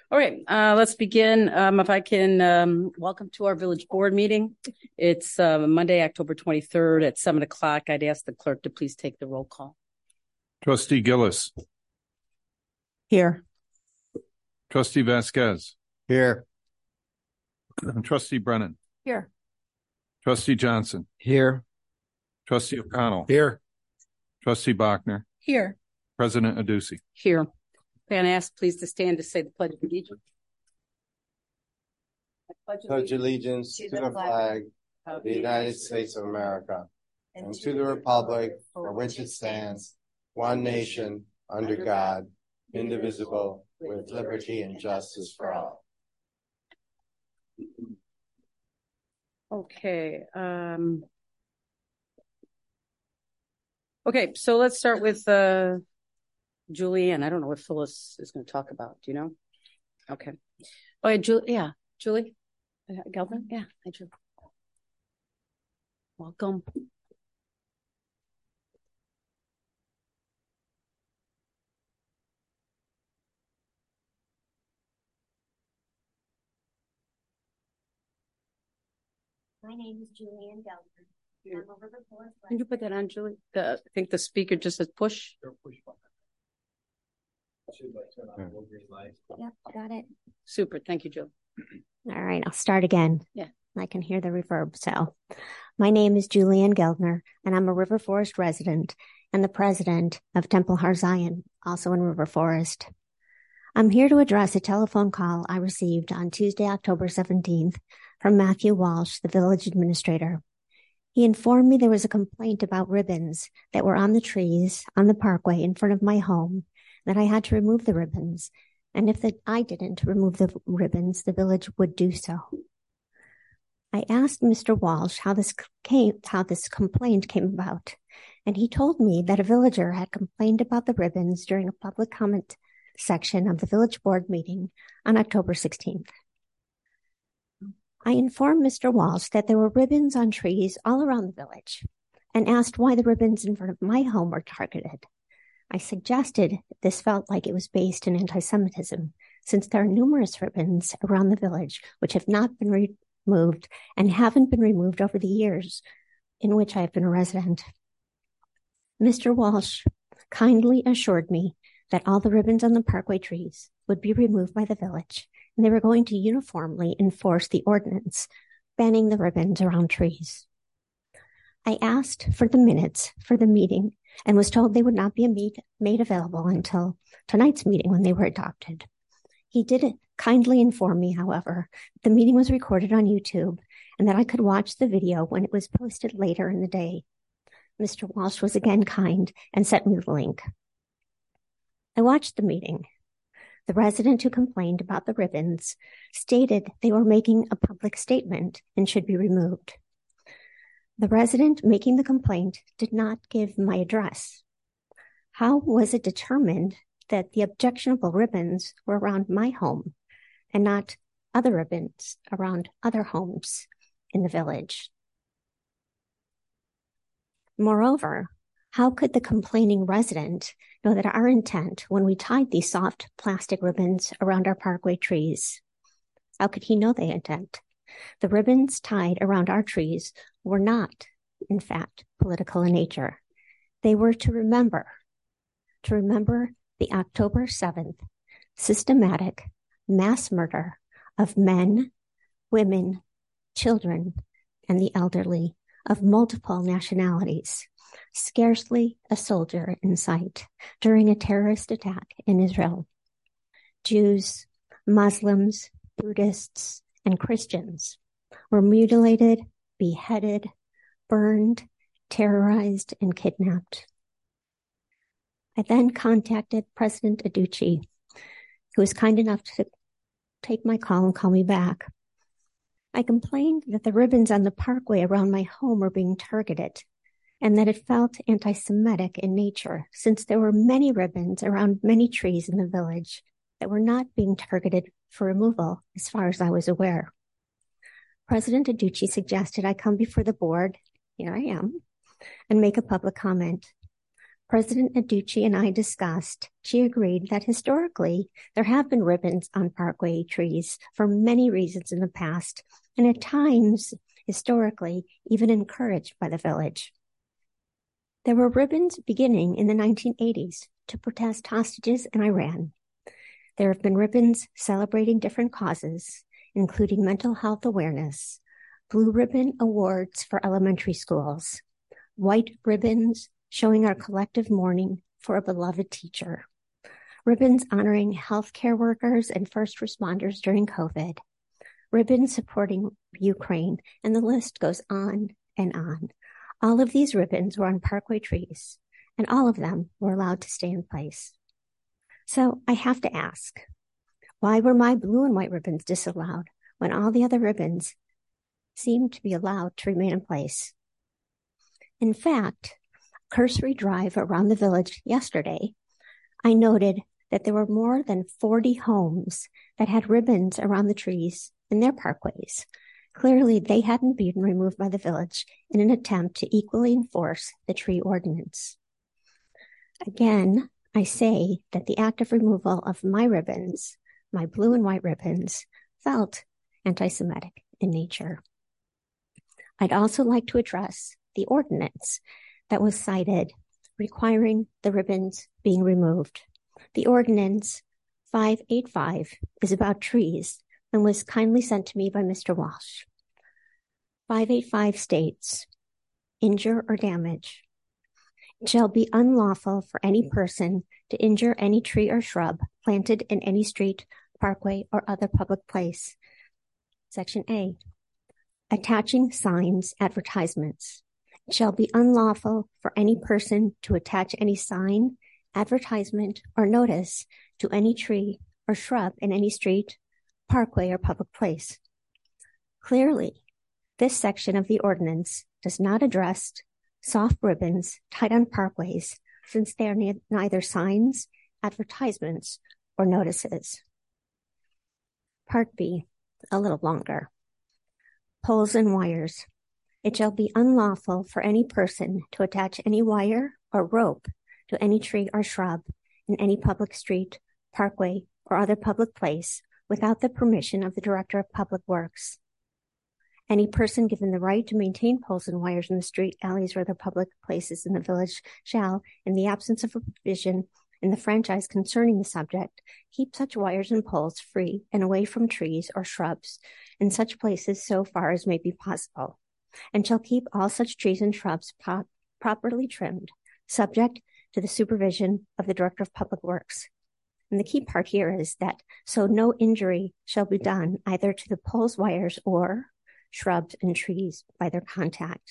All right, let's begin. If I can, welcome to our village board meeting. It's Monday, October 23rd at 7 o'clock. I'd ask the clerk to please take the roll call. Trustee Gillis. Here. Trustee Vasquez. Here. Trustee Brennan. Here. Trustee Johnson. Here. Trustee O'Connell. Here. Trustee Bachner. Here. President Adduci. Here. Can I ask please to stand to say the Pledge of Allegiance? Pledge allegiance to the flag of the United States of America and to the republic for which it stands, one nation, under God, indivisible, with liberty and justice for all. Okay. Okay, so let's start with Julianne. I don't know what Phyllis is going to talk about. Do you know? Okay. Oh, yeah, Julie Gelman. Yeah, hi, Julie. Welcome. My name is Julianne Gelman. I'm a River Forest. Can you put that on, Julie? I think the speaker just says push. Yep, got it. Super. Thank you, Jill. All right, I'll start again. Yeah. I can hear the reverb. So my name is Julianne Geldner, and I'm a River Forest resident and the president of Temple Har Zion, also in River Forest. I'm here to address a telephone call I received on Tuesday, October 17th from Matthew Walsh, the village administrator. He informed me there was a complaint about ribbons that were on the trees on the parkway in front of my home, that I had to remove the ribbons, and if I didn't remove the ribbons, the village would do so. I asked Mr. Walsh how this complaint came about, and he told me that a villager had complained about the ribbons during a public comment section of the village board meeting on October 16th. I informed Mr. Walsh that there were ribbons on trees all around the village and asked why the ribbons in front of my home were targeted. I suggested this felt like it was based in anti-Semitism, since there are numerous ribbons around the village which have not been removed and haven't been removed over the years in which I have been a resident. Mr. Walsh kindly assured me that all the ribbons on the parkway trees would be removed by the village, and they were going to uniformly enforce the ordinance banning the ribbons around trees. I asked for the minutes for the meeting and was told they would not be made available until tonight's meeting when they were adopted. He did kindly inform me, however, the meeting was recorded on YouTube and that I could watch the video when it was posted later in the day. Mr. Walsh was again kind and sent me the link. I watched the meeting. The resident who complained about the ribbons stated they were making a public statement and should be removed. The resident making the complaint did not give my address. How was it determined that the objectionable ribbons were around my home and not other ribbons around other homes in the village? Moreover, how could the complaining resident know that our intent when we tied these soft plastic ribbons around our parkway trees? How could he know the intent? The ribbons tied around our trees were not, in fact, political in nature. They were to remember the October 7th systematic mass murder of men, women, children, and the elderly of multiple nationalities, scarcely a soldier in sight, during a terrorist attack in Israel. Jews, Muslims, Buddhists, and Christians were mutilated, beheaded, burned, terrorized, and kidnapped. I then contacted President Adduci, who was kind enough to take my call and call me back. I complained that the ribbons on the parkway around my home were being targeted and that it felt anti-Semitic in nature, since there were many ribbons around many trees in the village that were not being targeted for removal, as far as I was aware. President Adduci suggested I come before the board, here I am, and make a public comment. President Adducci and I discussed, she agreed that historically there have been ribbons on parkway trees for many reasons in the past, and at times, historically, even encouraged by the village. There were ribbons beginning in the 1980s to protest hostages in Iran. There have been ribbons celebrating different causes, including mental health awareness, blue ribbon awards for elementary schools, white ribbons showing our collective mourning for a beloved teacher, ribbons honoring healthcare workers and first responders during COVID, ribbons supporting Ukraine, and the list goes on and on. All of these ribbons were on parkway trees, and all of them were allowed to stay in place. So I have to ask, why were my blue and white ribbons disallowed when all the other ribbons seemed to be allowed to remain in place? In fact, cursory drive around the village yesterday, I noted that there were more than 40 homes that had ribbons around the trees in their parkways. Clearly, they hadn't been removed by the village in an attempt to equally enforce the tree ordinance. Again, I say that the act of removal of my ribbons, my blue and white ribbons, felt anti-Semitic in nature. I'd also like to address the ordinance that was cited requiring the ribbons being removed. The ordinance 585 is about trees and was kindly sent to me by Mr. Walsh. 585 states, injure or damage. It shall be unlawful for any person to injure any tree or shrub planted in any street, parkway, or other public place. Section A, attaching signs, advertisements. It shall be unlawful for any person to attach any sign, advertisement, or notice to any tree or shrub in any street, parkway, or public place. Clearly, this section of the ordinance does not address soft ribbons tied on parkways, since they are neither signs, advertisements, or notices. Part B, a little longer. Poles and wires. It shall be unlawful for any person to attach any wire or rope to any tree or shrub in any public street, parkway, or other public place without the permission of the Director of Public Works. Any person given the right to maintain poles and wires in the street, alleys, or other public places in the village shall, in the absence of a provision in the franchise concerning the subject, keep such wires and poles free and away from trees or shrubs in such places so far as may be possible, and shall keep all such trees and shrubs properly trimmed, subject to the supervision of the Director of Public Works. And the key part here is that so no injury shall be done either to the poles, wires, or shrubs and trees by their contact.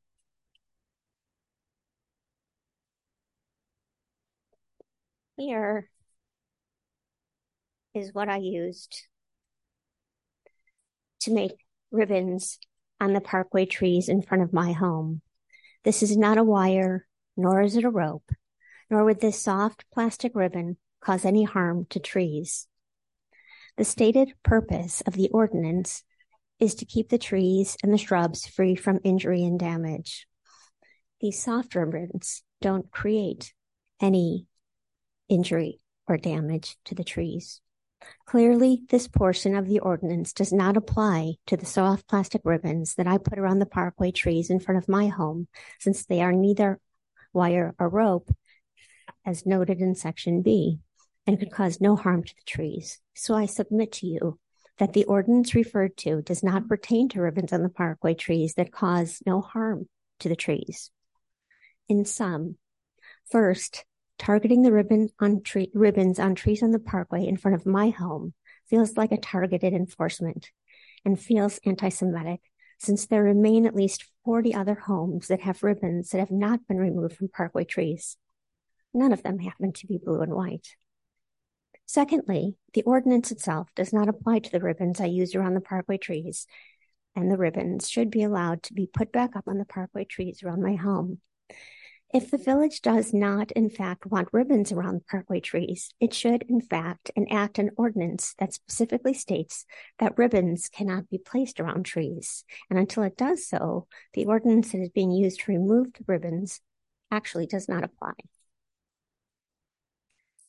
Here is what I used to make ribbons on the parkway trees in front of my home. This is not a wire, nor is it a rope, nor would this soft plastic ribbon cause any harm to trees. The stated purpose of the ordinance is to keep the trees and the shrubs free from injury and damage. These soft ribbons don't create any injury or damage to the trees. Clearly, this portion of the ordinance does not apply to the soft plastic ribbons that I put around the parkway trees in front of my home, since they are neither wire or rope, as noted in Section B, and could cause no harm to the trees. So I submit to you that the ordinance referred to does not pertain to ribbons on the parkway trees that cause no harm to the trees. In sum, first, targeting the ribbons on trees on the parkway in front of my home feels like a targeted enforcement and feels anti-Semitic, since there remain at least 40 other homes that have ribbons that have not been removed from parkway trees. None of them happen to be blue and white. Secondly, the ordinance itself does not apply to the ribbons I used around the parkway trees, and the ribbons should be allowed to be put back up on the parkway trees around my home. If the village does not, in fact, want ribbons around parkway trees, it should, in fact, enact an ordinance that specifically states that ribbons cannot be placed around trees. And until it does so, the ordinance that is being used to remove the ribbons actually does not apply.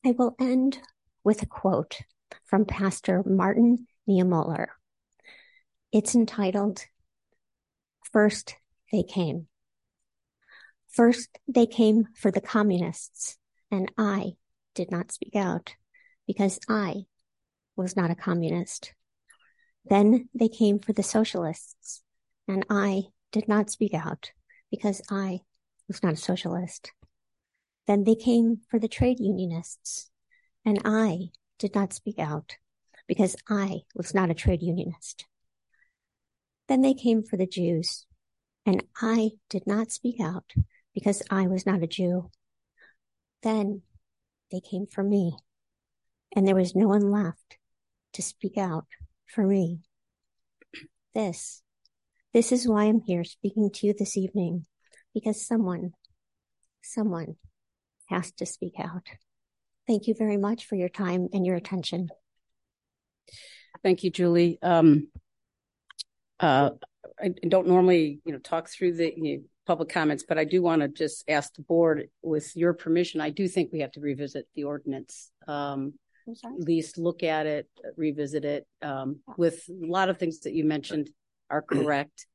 I will end with a quote from Pastor Martin Niemöller. It's entitled, First They Came. First, they came for the communists, and I did not speak out because I was not a communist. Then they came for the socialists, and I did not speak out because I was not a socialist. Then they came for the trade unionists, and I did not speak out because I was not a trade unionist. Then they came for the Jews, and I did not speak out because I was not a Jew. Then they came for me, and there was no one left to speak out for me. This is why I'm here speaking to you this evening, because someone has to speak out. Thank you very much for your time and your attention. Thank you, Julie. I don't normally, talk through the public comments, but I do want to just ask the board, with your permission, I do think we have to revisit the ordinance. At least look at it, revisit it. With a lot of things that you mentioned are correct.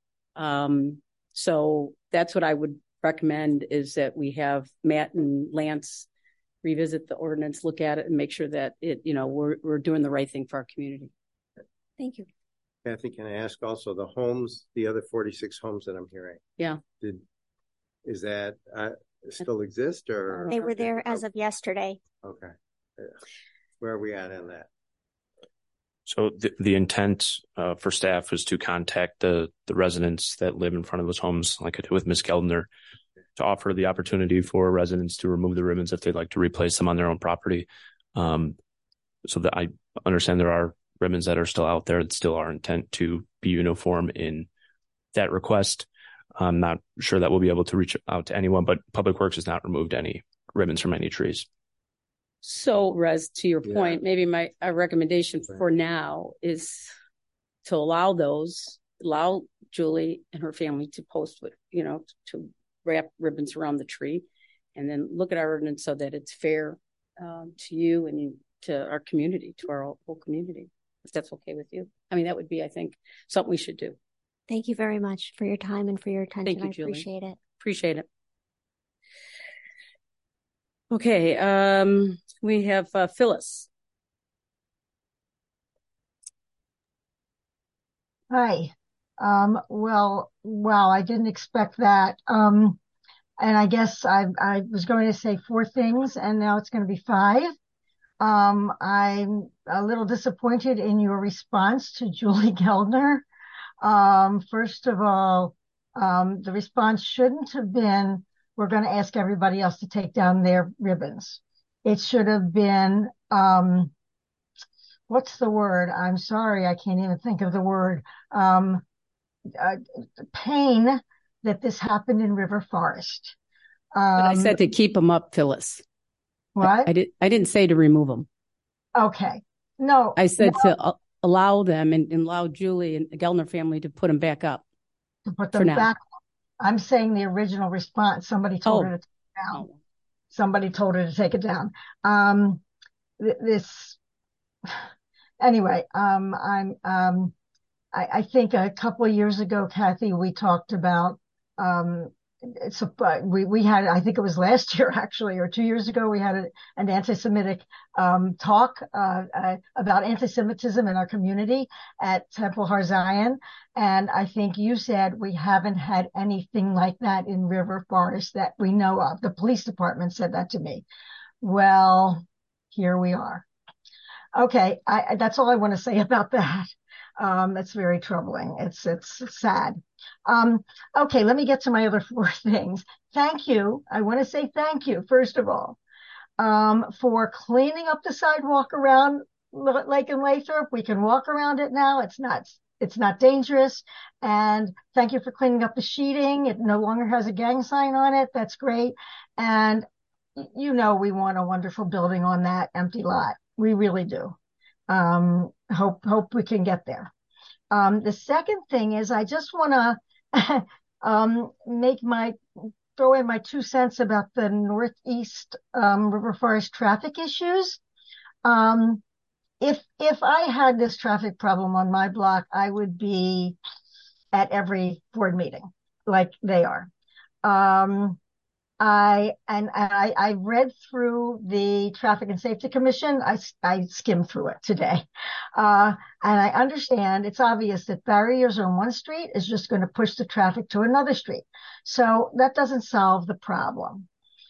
So that's what I would recommend, is that we have Matt and Lance revisit the ordinance, look at it, and make sure that we're doing the right thing for our community. Thank you. Kathy, can I ask also the homes, the other 46 homes that I'm hearing? Yeah. Is that still exist, or? They were there as of yesterday. Okay. Where are we at in that? So the intent for staff is to contact the residents that live in front of those homes, like I did with Ms. Geldner, to offer the opportunity for residents to remove the ribbons if they'd like to replace them on their own property. So that I understand there are ribbons that are still out there. It's still our intent to be uniform in that request. I'm not sure that we'll be able to reach out to anyone, but Public Works has not removed any ribbons from any trees. So, Rez, to your point, maybe my recommendation for now is to allow Julie and her family to post with, to wrap ribbons around the tree, and then look at our ordinance so that it's fair to you and to our community, to our whole community, if that's okay with you. I mean, that would be, I think, something we should do. Thank you very much for your time and for your attention. Thank you, I Julie. appreciate it. Appreciate it. Okay, we have Phyllis. Hi. Well, wow, I didn't expect that. And I guess I was going to say 4 things, and now it's going to be 5. I'm a little disappointed in your response to Julie Geldner. First of all, the response shouldn't have been, we're going to ask everybody else to take down their ribbons. It should have been, what's the word? I'm sorry, I can't even think of the word. Pain that this happened in River Forest. But I said to keep them up, Phyllis. What? I didn't say to remove them. Okay. No. I said to allow them and allow Julie and the Geldner family to put them back up. To put them back. I'm saying the original response. Somebody told her to take it down. Somebody told her to take it down. Anyway, I think a couple of years ago, Kathy, we talked about, we had, I think it was last year actually, or 2 years ago, we had an anti-Semitic talk about anti-Semitism in our community at Temple Har Zion. And I think you said we haven't had anything like that in River Forest that we know of. The police department said that to me. Well, here we are. Okay, that's all I want to say about that. It's very troubling. It's sad. Okay, let me get to my other 4 things. Thank you. I want to say thank you, first of all, for cleaning up the sidewalk around Lake and Lathrop. We can walk around it now. It's not dangerous. And thank you for cleaning up the sheeting. It no longer has a gang sign on it. That's great. And we want a wonderful building on that empty lot. We really do. Hope we can get there. The second thing is I just want to make my throw in my 2 cents about the Northeast River Forest traffic issues. If I had this traffic problem on my block, I would be at every board meeting like they are. I read through the Traffic and Safety Commission. I skimmed through it today. And I understand it's obvious that barriers on one street is just going to push the traffic to another street. So that doesn't solve the problem.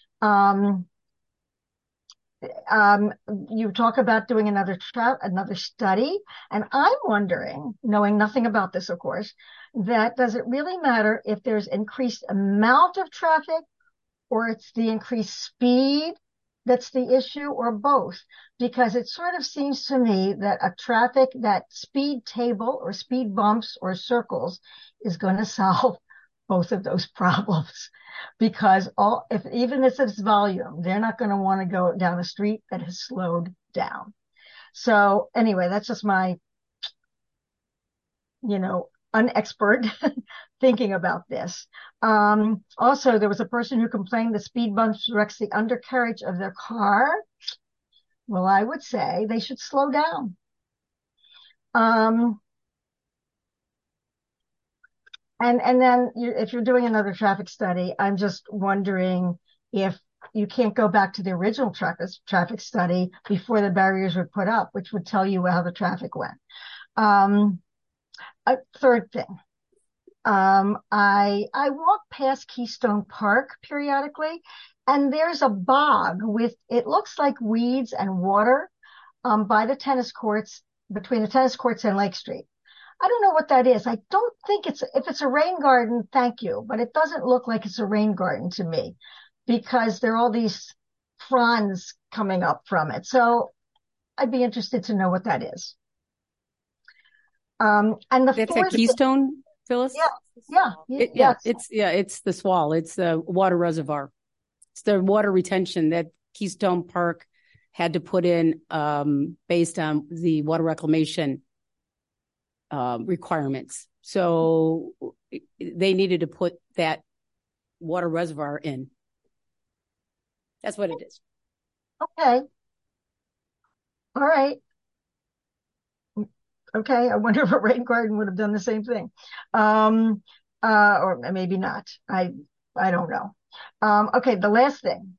You talk about doing another study, and I'm wondering, knowing nothing about this, of course, that does it really matter if there's increased amount of traffic or it's the increased speed that's the issue, or both? Because it sort of seems to me that speed table or speed bumps or circles is going to solve both of those problems, because even if it's volume, they're not going to want to go down a street that has slowed down. So anyway, that's just my, unexpert thinking about this. Also, there was a person who complained that speed bumps wrecks the undercarriage of their car. Well, I would say they should slow down. And then if you're doing another traffic study, I'm just wondering if you can't go back to the original traffic study before the barriers were put up, which would tell you how the traffic went. A third thing, I walk past Keystone Park periodically, and there's a bog with, it looks like weeds and water by the tennis courts, between the tennis courts and Lake Street. I don't know what that is. I don't think if it's a rain garden, thank you, but it doesn't look like it's a rain garden to me, because there are all these fronds coming up from it. So I'd be interested to know what that is. And that's a Keystone, Phyllis? Yeah. It's the SWAL. It's the water reservoir. It's the water retention that Keystone Park had to put in based on the water reclamation requirements. So they needed to put that water reservoir in. That's what it is. Okay. All right. Okay. I wonder if a rain garden would have done the same thing. Or maybe not. I don't know. Okay. The last thing.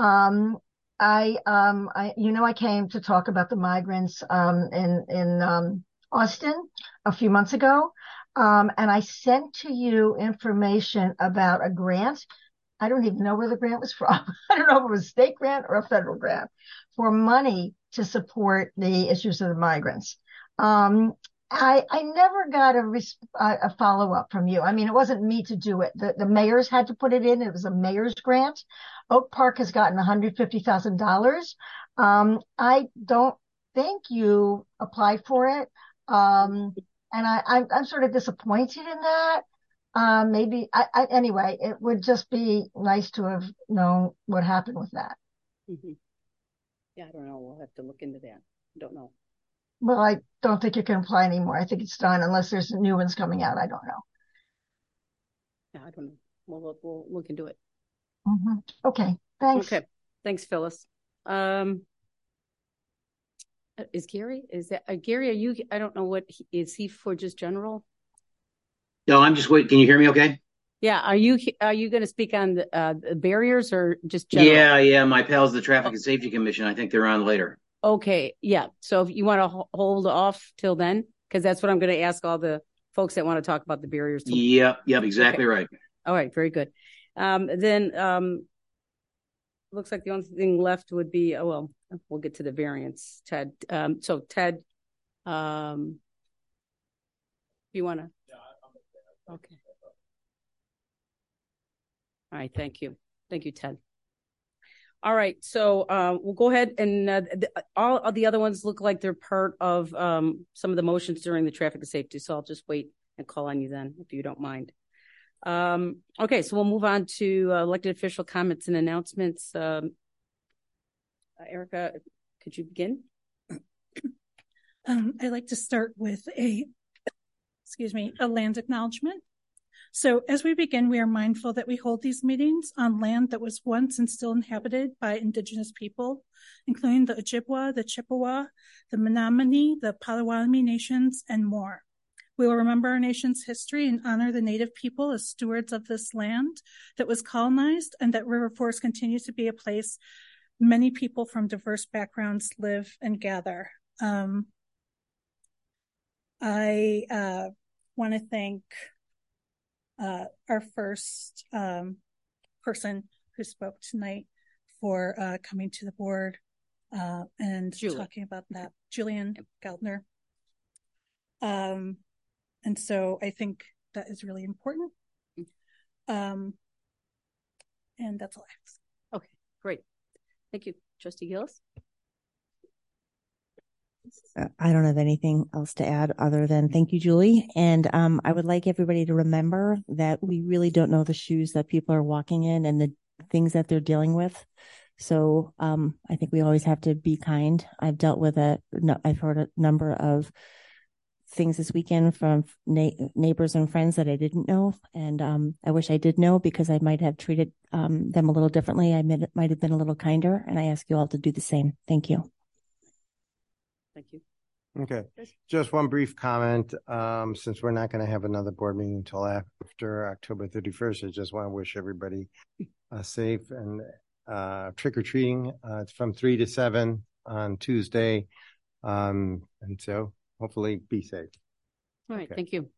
I came to talk about the migrants in Austin a few months ago. And I sent to you information about a grant. I don't even know where the grant was from. I don't know if it was a state grant or a federal grant for money to support the issues of the migrants. I never got a follow-up from you. I mean, it wasn't me to do it. The mayors had to put it in. It was a mayor's grant. Oak Park has gotten $150,000. I don't think you applied for it. And I'm sort of disappointed in that. Anyway, it would just be nice to have known what happened with that. Mm-hmm. Yeah, I don't know. We'll have to look into that. I don't know. Well, I don't think you can apply anymore. I think it's done unless there's new ones coming out. I don't know. Yeah, I don't know. We'll look into it. Mm-hmm. Okay. Thanks. Okay. Thanks, Phyllis. Is Gary? Is that Gary? Are you? I don't know is he for just general? No, I'm just waiting. Can you hear me? Okay. Yeah. Are you going to speak on the barriers or just general? Yeah. My pals, the Traffic and Safety Commission. I think they're on later. Okay. Yeah. So if you want to hold off till then, because that's what I'm going to ask all the folks that want to talk about the barriers. Yep. Exactly okay. Right. All right. Very good. Then looks like the only thing left would be, we'll get to the variance, Ted. So Ted, you want to? Yeah. Okay. All right. Thank you. Thank you, Ted. All right. So we'll go ahead and all of the other ones look like they're part of some of the motions during the traffic and safety. So I'll just wait and call on you then, if you don't mind. Okay. So we'll move on to elected official comments and announcements. Erica, could you begin? I'd like to start with a land acknowledgement. So as we begin, we are mindful that we hold these meetings on land that was once and still inhabited by Indigenous people, including the Ojibwa, the Chippewa, the Menominee, the Potawatomi nations, and more. We will remember our nation's history and honor the Native people as stewards of this land that was colonized, and that River Forest continues to be a place many people from diverse backgrounds live and gather. I want to thank our first person who spoke tonight for coming to the board and talking about that, Julian Geldner. And so I think that is really important. And that's all I have. Okay, great. Thank you. Trustee Gillis? I don't have anything else to add other than thank you, Julie. And I would like everybody to remember that we really don't know the shoes that people are walking in and the things that they're dealing with. So I think we always have to be kind. I've heard a number of things this weekend from neighbors and friends that I didn't know. And I wish I did know, because I might have treated them a little differently. I might have been a little kinder, and I ask you all to do the same. Thank you. Thank you. Okay. Just one brief comment. Since we're not going to have another board meeting until after October 31st, I just want to wish everybody safe and trick-or-treating. It's from 3 to 7 on Tuesday. And so hopefully be safe. All right. Okay. Thank you.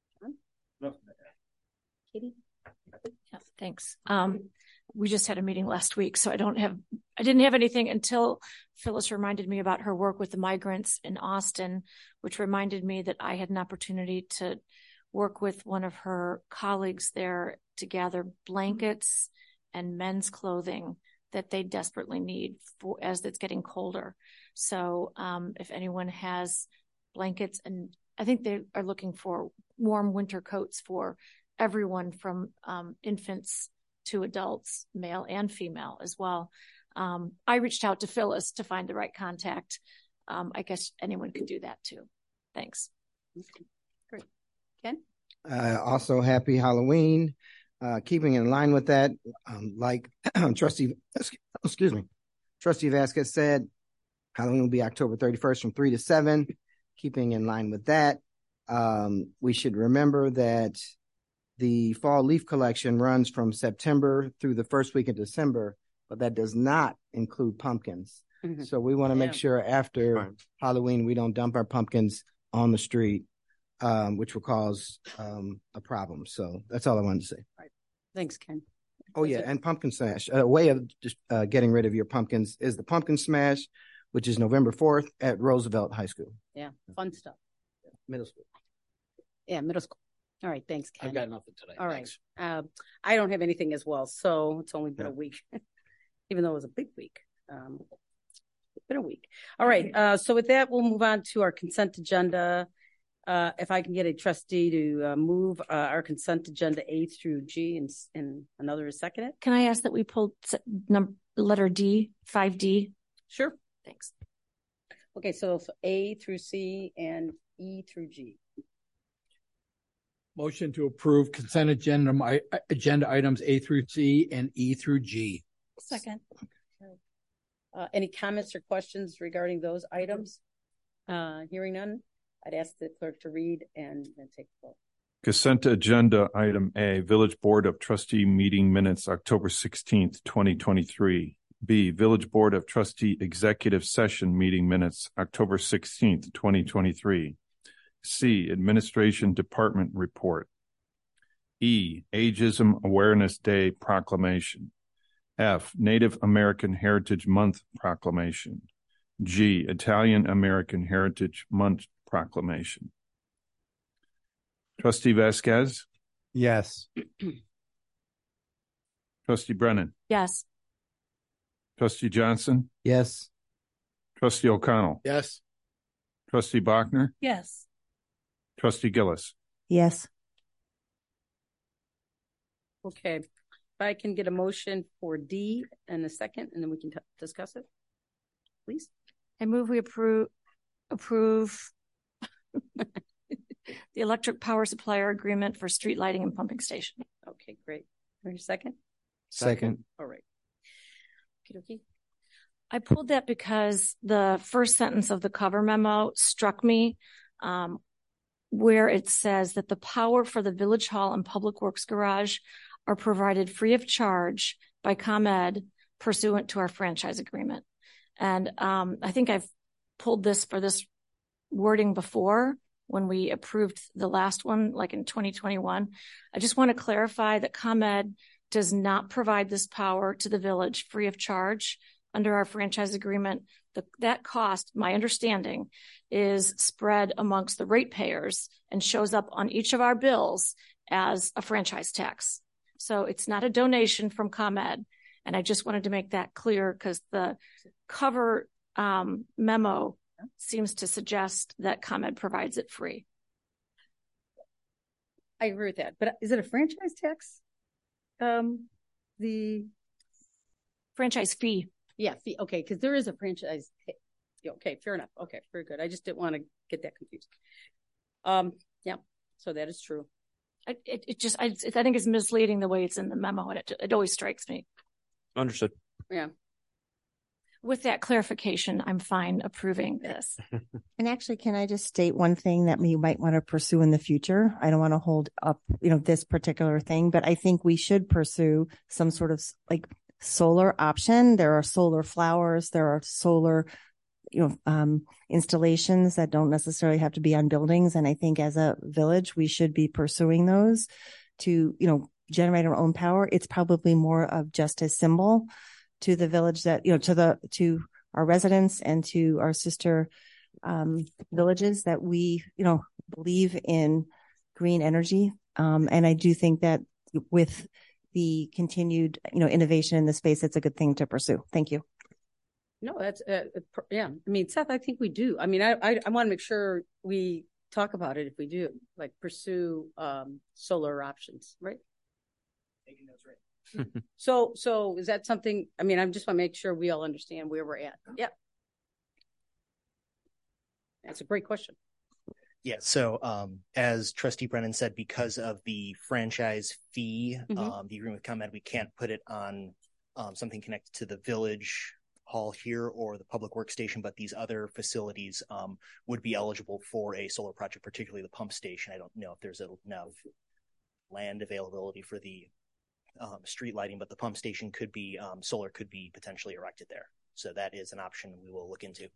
Katie? Yeah, thanks. We just had a meeting last week, so I didn't have anything until Phyllis reminded me about her work with the migrants in Austin, which reminded me that I had an opportunity to work with one of her colleagues there to gather blankets and men's clothing that they desperately need as it's getting colder. So if anyone has blankets, and I think they are looking for warm winter coats for everyone from infants to adults, male and female as well. I reached out to Phyllis to find the right contact. I guess anyone could do that too. Thanks. Great. Ken? Also, happy Halloween. Keeping in line with that, like Trustee Vasquez said, Halloween will be October 31st from 3 to 7. Keeping in line with that, we should remember that the fall leaf collection runs from September through the first week of December, but that does not include pumpkins. Mm-hmm. So we want to make sure after Halloween, we don't dump our pumpkins on the street, which will cause a problem. So that's all I wanted to say. Right. Thanks, Ken. Oh, yeah. And pumpkin smash. A way of just getting rid of your pumpkins is the pumpkin smash, which is November 4th at Roosevelt High School. Yeah. Fun stuff. Middle school. Yeah. Middle school. All right. Thanks, Ken. I've got nothing today. All right. I don't have anything as well. So it's only been a week, even though it was a big week. It's been a week. All right. So with that, we'll move on to our consent agenda. If I can get a trustee to move our consent agenda A through G and another is second it. Can I ask that we pull letter D, 5D? Sure. Thanks. Okay. So A through C and E through G. Motion to approve consent agenda items A through C and E through G. Second. Any comments or questions regarding those items? Hearing none, I'd ask the clerk to read and then take the vote. Consent agenda item A, Village Board of Trustee meeting minutes, October 16th, 2023. B, Village Board of Trustee executive session meeting minutes, October 16th, 2023. C, Administration Department report. E, Ageism Awareness Day proclamation. F, Native American Heritage Month proclamation. G, Italian American Heritage Month proclamation. Trustee Vasquez? Yes. Trustee Brennan? Yes. Trustee Johnson? Yes. Trustee O'Connell? Yes. Trustee Bachner? Yes. Trustee Gillis? Yes. Okay. If I can get a motion for D and a second, and then we can discuss it, please. I move we approve the electric power supplier agreement for street lighting and pumping station. Okay, great. Your second? Second. All right. Okay. I pulled that because the first sentence of the cover memo struck me, where it says that the power for the Village Hall and Public Works Garage are provided free of charge by ComEd pursuant to our franchise agreement. And I think I've pulled this for this wording before when we approved the last one, like in 2021. I just want to clarify that ComEd does not provide this power to the village free of charge under our franchise agreement. That cost, my understanding, is spread amongst the ratepayers and shows up on each of our bills as a franchise tax. So it's not a donation from ComEd. And I just wanted to make that clear because the cover memo seems to suggest that ComEd provides it free. I agree with that. But is it a franchise tax? The franchise fee. Yeah, fee. Okay, because there is a franchise. Okay, fair enough. Okay, very good. I just didn't want to get that confused. Yeah, so that is true. I think it's misleading the way it's in the memo, and it always strikes me. Understood. Yeah. With that clarification, I'm fine approving this. And actually, can I just state one thing that we might want to pursue in the future? I don't want to hold up, this particular thing, but I think we should pursue some sort of like solar option. There are solar flowers. There are solar, installations that don't necessarily have to be on buildings. And I think as a village, we should be pursuing those to, generate our own power. It's probably more of just a symbol to the village that, to our residents and to our sister villages that we, believe in green energy. And I do think that with the continued, innovation in the space, it's a good thing to pursue. Thank you. No, that's, yeah. I mean, Seth, I think we do. I mean, I want to make sure we talk about it if we do, like pursue solar options, right? So is that something, I mean, I just want to make sure we all understand where we're at. Yeah. That's a great question. Yeah. So, as Trustee Brennan said, because of the franchise fee, the agreement with ComEd, we can't put it on something connected to the village hall here or the public workstation, but these other facilities would be eligible for a solar project, particularly the pump station. I don't know if there's enough land availability for the street lighting, but the pump station could be, solar could be potentially erected there. So that is an option we will look into.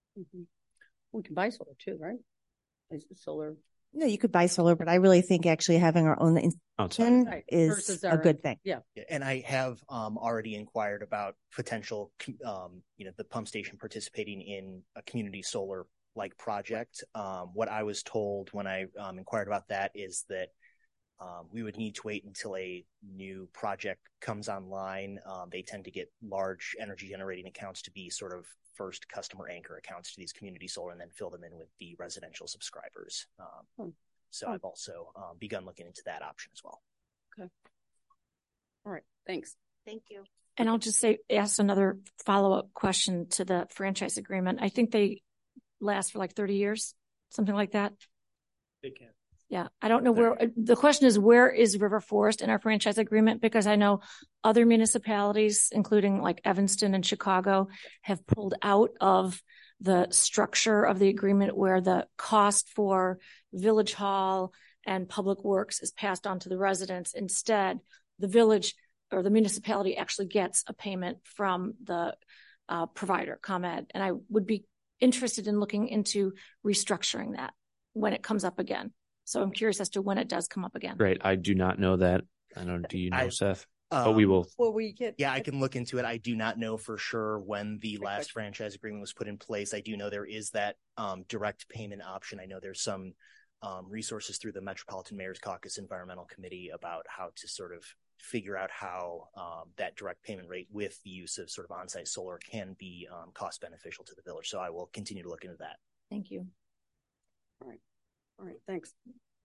We can buy solar too, right? Is solar? No, you could buy solar, but I really think actually having our own institution is a good thing. Yeah. And I have already inquired about potential, the pump station participating in a community solar like project. What I was told when I inquired about that is that we would need to wait until a new project comes online. They tend to get large energy generating accounts to be sort of first customer anchor accounts to these community solar and then fill them in with the residential subscribers. So I've also begun looking into that option as well. Okay. All right. Thanks. Thank you. And I'll just ask another follow-up question to the franchise agreement. I think they last for like 30 years, something like that. They can. Yeah. I don't know where the question is, where is River Forest in our franchise agreement? Because I know other municipalities, including like Evanston and Chicago, have pulled out of the structure of the agreement where the cost for Village Hall and Public Works is passed on to the residents. Instead, the village or the municipality actually gets a payment from the provider, ComEd. And I would be interested in looking into restructuring that when it comes up again. So I'm curious as to when it does come up again. Great. I do not know that. I don't. Do you know, Seth? But we will. Well, we get. Yeah, I can look into it. I do not know for sure when the last franchise agreement was put in place. I do know there is that direct payment option. I know there's some resources through the Metropolitan Mayor's Caucus Environmental Committee about how to sort of figure out how that direct payment rate with the use of sort of on-site solar can be cost beneficial to the village. So I will continue to look into that. Thank you. All right. All right. Thanks.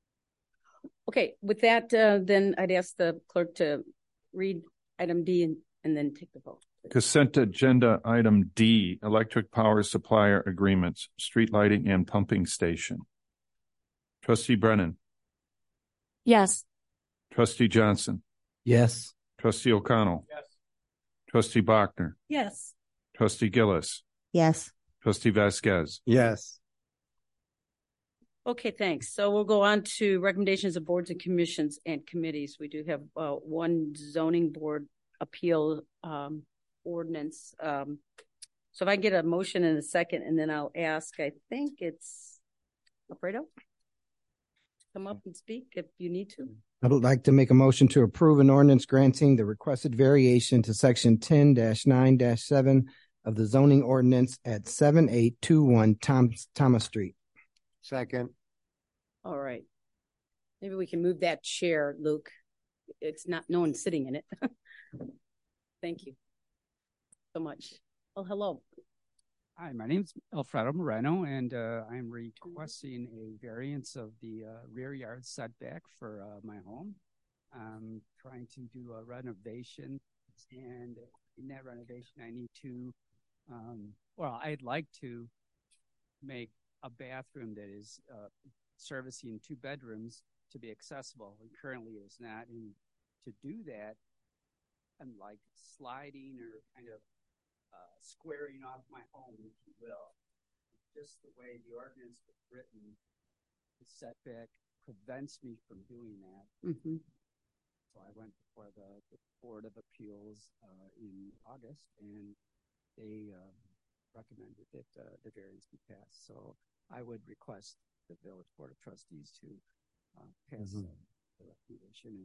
Okay. With that, then I'd ask the clerk to read item D and then take the vote. Consent agenda item D, electric power supplier agreements, street lighting and pumping station. Trustee Brennan, Yes. Trustee Johnson, Yes. Trustee O'Connell. Yes. Trustee Bachner, Yes. Trustee Gillis, Yes. Trustee Vasquez. Yes. Okay, thanks. So we'll go on to recommendations of boards and commissions and committees. We do have one zoning board appeal ordinance. So if I get a motion in a second, and then I'll ask, I think it's Alfredo, come up and speak if you need to. I would like to make a motion to approve an ordinance granting the requested variation to section 10-9-7 of the zoning ordinance at 7821 Thomas Street. Second. All right. Maybe we can move that chair, Luke. It's not, no one's sitting in it. Thank you so much. Oh, hello. Hi, my name is Alfredo Moreno, and I'm requesting a variance of the rear yard setback for my home. I'm trying to do a renovation, and in that renovation, I need to, I'd like to make a bathroom that is servicing 2 bedrooms to be accessible, and currently it is not. And to do that, I'm like sliding or kind of squaring off my home, if you will. Just the way the ordinance was written, the setback prevents me from doing that. Mm-hmm. So I went before the Board of Appeals in August, and they recommended that the variance be passed. So I would request the Village Board of Trustees to pass the recommendation.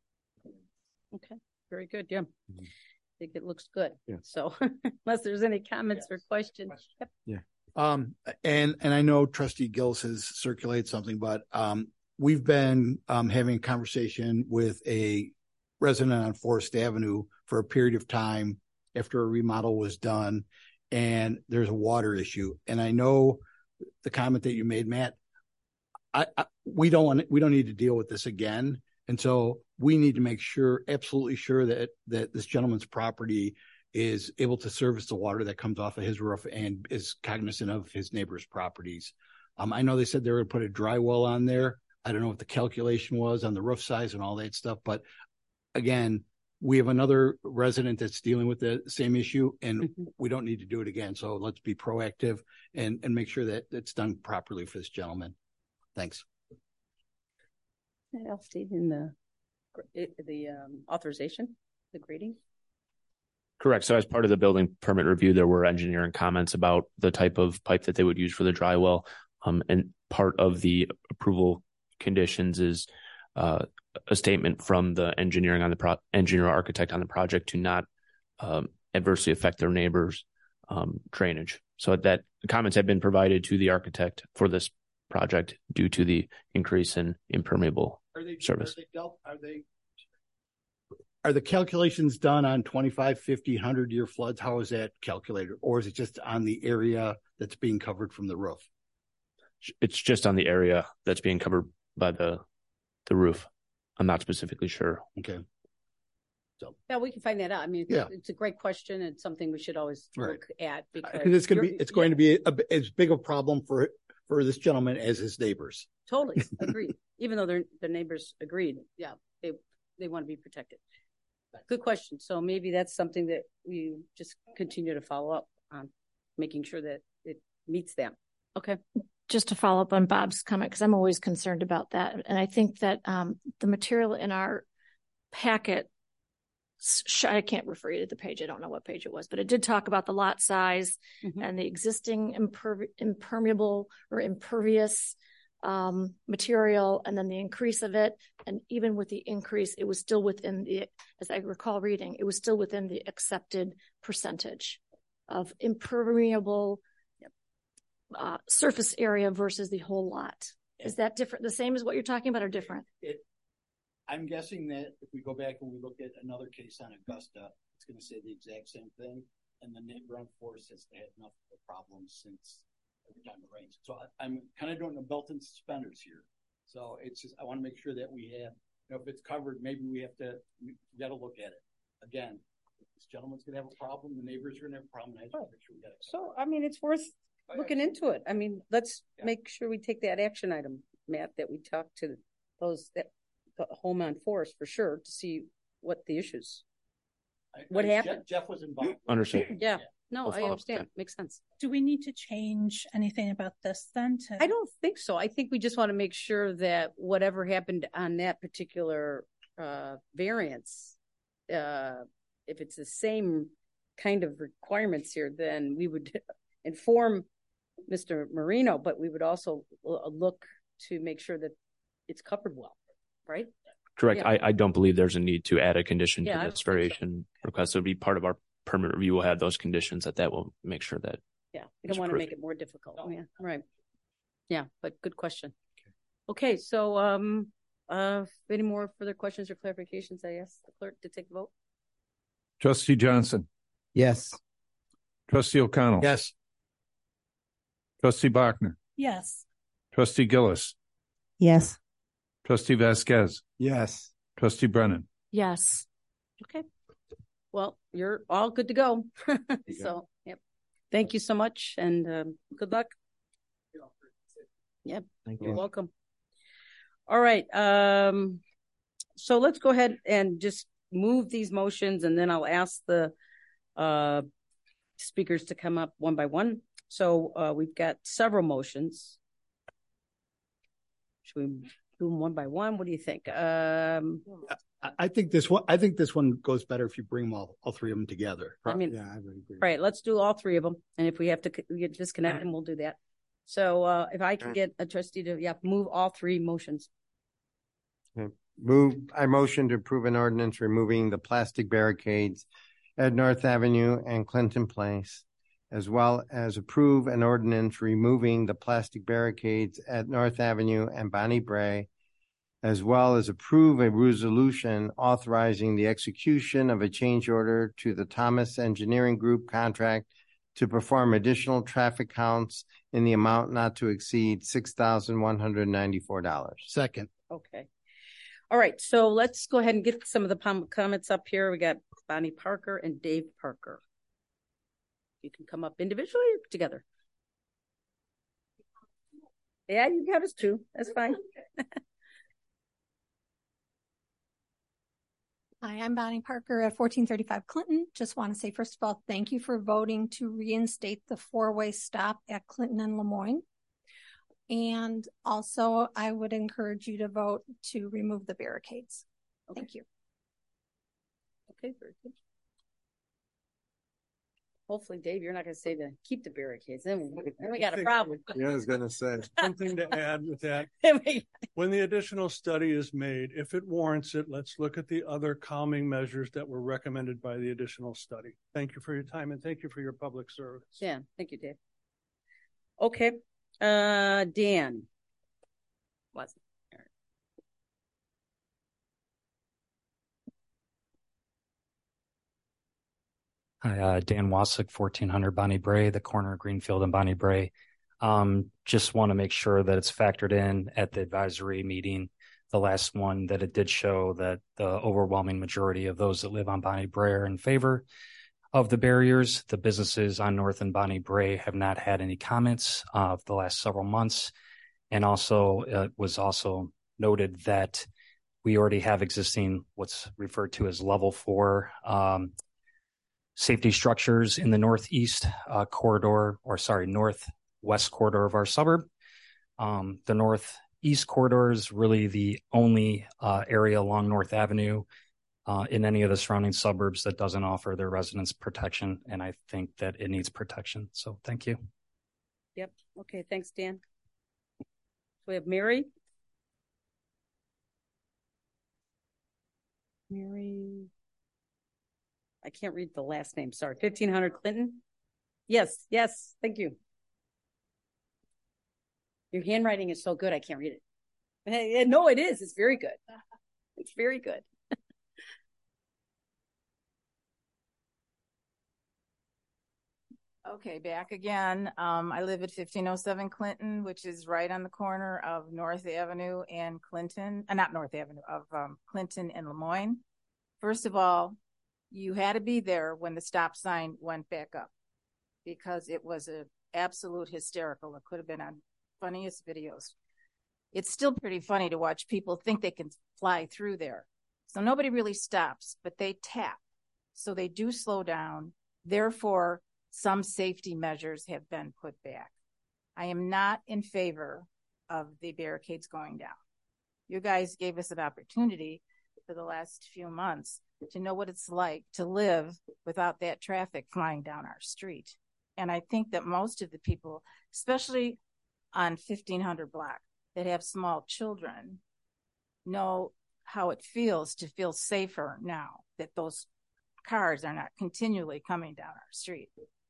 Okay, very good. Yeah. I think it looks good. Yeah. So unless there's any comments or questions. Yep. Yeah. And I know Trustee Gillis has circulated something, but we've been having a conversation with a resident on Forest Avenue for a period of time after a remodel was done, and there's a water issue. And I know the comment that you made, Matt, we don't need to deal with this again. And so we need to make sure, absolutely sure that this gentleman's property is able to service the water that comes off of his roof and is cognizant of his neighbor's properties. I know they said they were going to put a dry well on there. I don't know what the calculation was on the roof size and all that stuff. But again, we have another resident that's dealing with the same issue, and we don't need to do it again. So let's be proactive and make sure that it's done properly for this gentleman. Thanks. What else, Steve, in the authorization, the grading? Correct. So as part of the building permit review, there were engineering comments about the type of pipe that they would use for the dry well. And part of the approval conditions is a statement from the engineer architect on the project to not adversely affect their neighbors' drainage. So that comments have been provided to the architect for this project due to the increase in impermeable service. Are the calculations done on 25, 50, 100-year floods? How is that calculated? Or is it just on the area that's being covered from the roof? It's just on the area that's being covered by the roof. I'm not specifically sure. Okay. So yeah, we can find that out. I mean, it's a great question. It's something we should always look at because it's going to be as big a problem for this gentleman as his neighbors. Totally agreed. Even though their neighbors agreed, they want to be protected. Good question. So maybe that's something that we just continue to follow up on, making sure that it meets them. Okay. Just to follow up on Bob's comment, because I'm always concerned about that. And I think that the material in our packet, I can't refer you to the page. I don't know what page it was, but it did talk about the lot size and the existing impermeable or impervious material, and then the increase of it. And even with the increase, it was still within the, as I recall reading, it was still within the accepted percentage of impermeable surface area versus the whole lot. Is that different? The same as what you're talking about, or different? I'm guessing that if we go back and we look at another case on Augusta, it's going to say the exact same thing. And the neighbor on Forest has had enough of a problem since every time it rains. So I'm kind of doing the belt and suspenders here. So it's just, I want to make sure that we have, if it's covered, maybe we got to look at it. Again, if this gentleman's going to have a problem, the neighbors are going to have a problem. I just want to make sure we got it covered. So, I mean, it's worth looking into it. I mean, let's make sure we take that action item. Matt, that we talk to those that home on Forest for sure to see what the issues. What happened? Jeff was involved. Understood. Yeah. No, We'll I follow up. understand. Okay. Makes sense. Do we need to change anything about this then? I don't think so. I think we just want to make sure that whatever happened on that particular variance, if it's the same kind of requirements here, then we would inform Mr. Marino, but we would also look to make sure that it's covered well, right? Correct. Yeah. I don't believe there's a need to add a condition Yeah, to I this don't think variation request. It would be part of our permit review. We'll have those conditions that will make sure that. Yeah, we don't want to make it more difficult. Yeah, right. Yeah, but good question. Okay, so any more further questions or clarifications? I ask the clerk to take the vote. Trustee Johnson. Yes. Trustee O'Connell. Yes. Trustee Bachner. Yes. Trustee Gillis. Yes. Trustee Vasquez. Yes. Trustee Brennan. Yes. Okay. Well, you're all good to go. So, yep. Thank you so much, and good luck. Yep. Thank You're you. welcome. All right. So let's go ahead and just move these motions, and then I'll ask the speakers to come up one by one. So we've got several motions. Should we do them one by one? What do you think? I think this one goes better if you bring them all three of them together. I mean, Yeah, I would agree. right. Let's do all three of them, and if we have to disconnect them, we'll do that. So if I can get a trustee to move all three motions. I motion to approve an ordinance removing the plastic barricades at North Avenue and Clinton Place, as well as approve an ordinance removing the plastic barricades at North Avenue and Bonnie Bray, as well as approve a resolution authorizing the execution of a change order to the Thomas Engineering Group contract to perform additional traffic counts in the amount not to exceed $6,194. Second. Okay. All right. So let's go ahead and get some of the comments up here. We got Bonnie Parker and Dave Parker. You can come up individually or together. Yeah, you got us too. That's fine. Hi, I'm Bonnie Parker at 1435 Clinton. Just want to say, first of all, thank you for voting to reinstate the four-way stop at Clinton and Lemoyne. And also, I would encourage you to vote to remove the barricades. Okay. Thank you. Okay, very good. Hopefully, Dave, you're not going to say to keep the barricades. Then we got a problem. Yeah, I was going to say. Something to add with that. When the additional study is made, if it warrants it, let's look at the other calming measures that were recommended by the additional study. Thank you for your time and thank you for your public service. Yeah, thank you, Dave. Okay, Dan. What's Hi, Dan Wasik, 1400 Bonnie Bray, the corner of Greenfield and Bonnie Bray. Just want to make sure that it's factored in at the advisory meeting, the last one, that it did show that the overwhelming majority of those that live on Bonnie Bray are in favor of the barriers. The businesses on North and Bonnie Bray have not had any comments of the last several months. And also, it was also noted that we already have existing what's referred to as level 4 safety structures in the northwest corridor of our suburb. The northeast corridor is really the only area along North Avenue in any of the surrounding suburbs that doesn't offer their residents protection, and I think that it needs protection. So thank you. Yep. Okay, thanks, Dan. So we have Mary. Mary. I can't read the last name. Sorry. 1500 Clinton. Yes. Thank you. Your handwriting is so good. I can't read it. No, it is. It's very good. It's very good. Okay, back again. I live at 1507 Clinton, which is right on the corner of North Avenue and Clinton. Not North Avenue, of Clinton and Lemoyne. First of all, you had to be there when the stop sign went back up because it was an absolute hysterical. It could have been on funniest videos. it's still pretty funny to watch people think they can fly through there. So nobody really stops, but they tap. So they do slow down. Therefore, some safety measures have been put back. I am not in favor of the barricades going down. You guys gave us an opportunity for the last few months to know what it's like to live without that traffic flying down our street. And I think that most of the people, especially on 1500 block, that have small children, know how it feels to feel safer now that those cars are not continually coming down our street.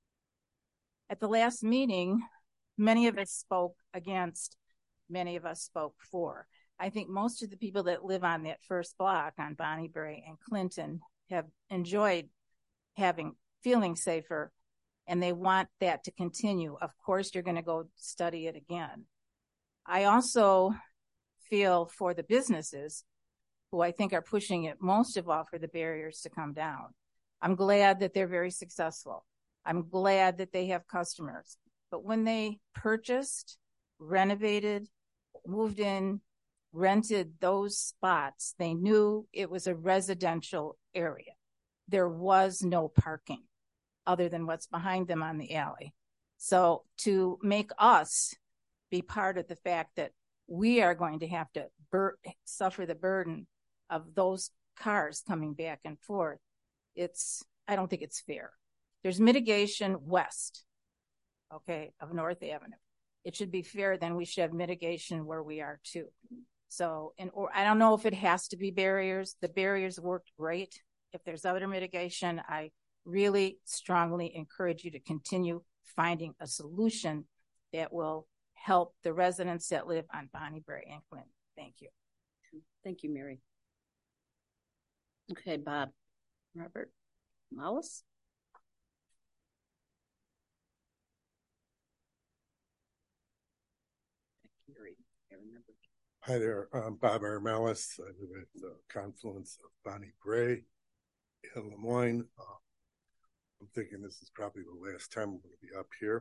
At the last meeting, many of us spoke against, many of us spoke for. I think most of the people that live on that first block on Bonnie Brae and Clinton have enjoyed feeling safer, and they want that to continue. Of course, you're going to go study it again. I also feel for the businesses who I think are pushing it most of all for the barriers to come down. I'm glad that they're very successful. I'm glad that they have customers. But when they purchased, renovated, moved in, rented those spots, they knew it was a residential area. There was no parking other than what's behind them on the alley. So to make us be part of the fact that we are going to have to suffer the burden of those cars coming back and forth, I don't think it's fair. There's mitigation west, of North Avenue. It should be fair, then we should have mitigation where we are too. So, I don't know if it has to be barriers. The barriers worked great. If there's other mitigation, I really strongly encourage you to continue finding a solution that will help the residents that live on Bonnie Brae and Clinton. Thank you. Thank you, Mary. Okay, Bob. Robert Mollis. Hi there, I'm Bob Armelis. I live at the confluence of Bonnie Brae and Lemoyne. I'm thinking this is probably the last time I'm going to be up here.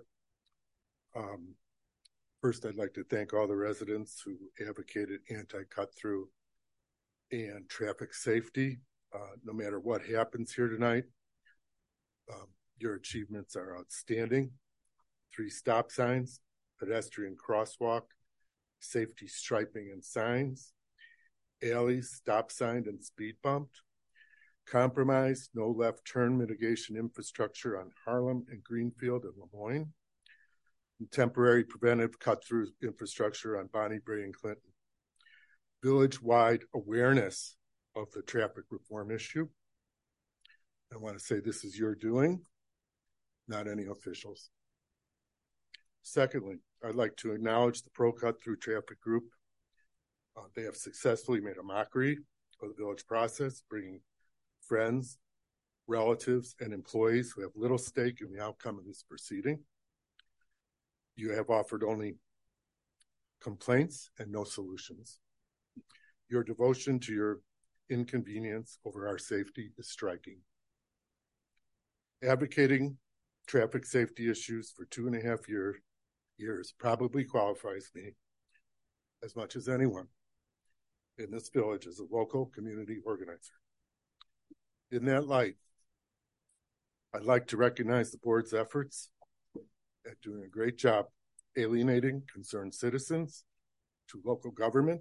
First, I'd like to thank all the residents who advocated anti-cut-through and traffic safety. No matter what happens here tonight, your achievements are outstanding. 3 stop signs, pedestrian crosswalk, safety striping and signs, alleys, stop sign and speed bumped, compromised, no left turn mitigation infrastructure on Harlem and Greenfield and Lemoyne, and temporary preventive cut-through infrastructure on Bonnie Brae and Clinton. Village-wide awareness of the traffic reform issue. I want to say this is your doing, not any officials. Secondly, I'd like to acknowledge the Pro Cut-Through Traffic Group. They have successfully made a mockery of the village process, bringing friends, relatives, and employees who have little stake in the outcome of this proceeding. You have offered only complaints and no solutions. Your devotion to your inconvenience over our safety is striking. Advocating traffic safety issues for 2.5 years probably qualifies me as much as anyone in this village as a local community organizer. In that light, I'd like to recognize the board's efforts at doing a great job alienating concerned citizens to local government.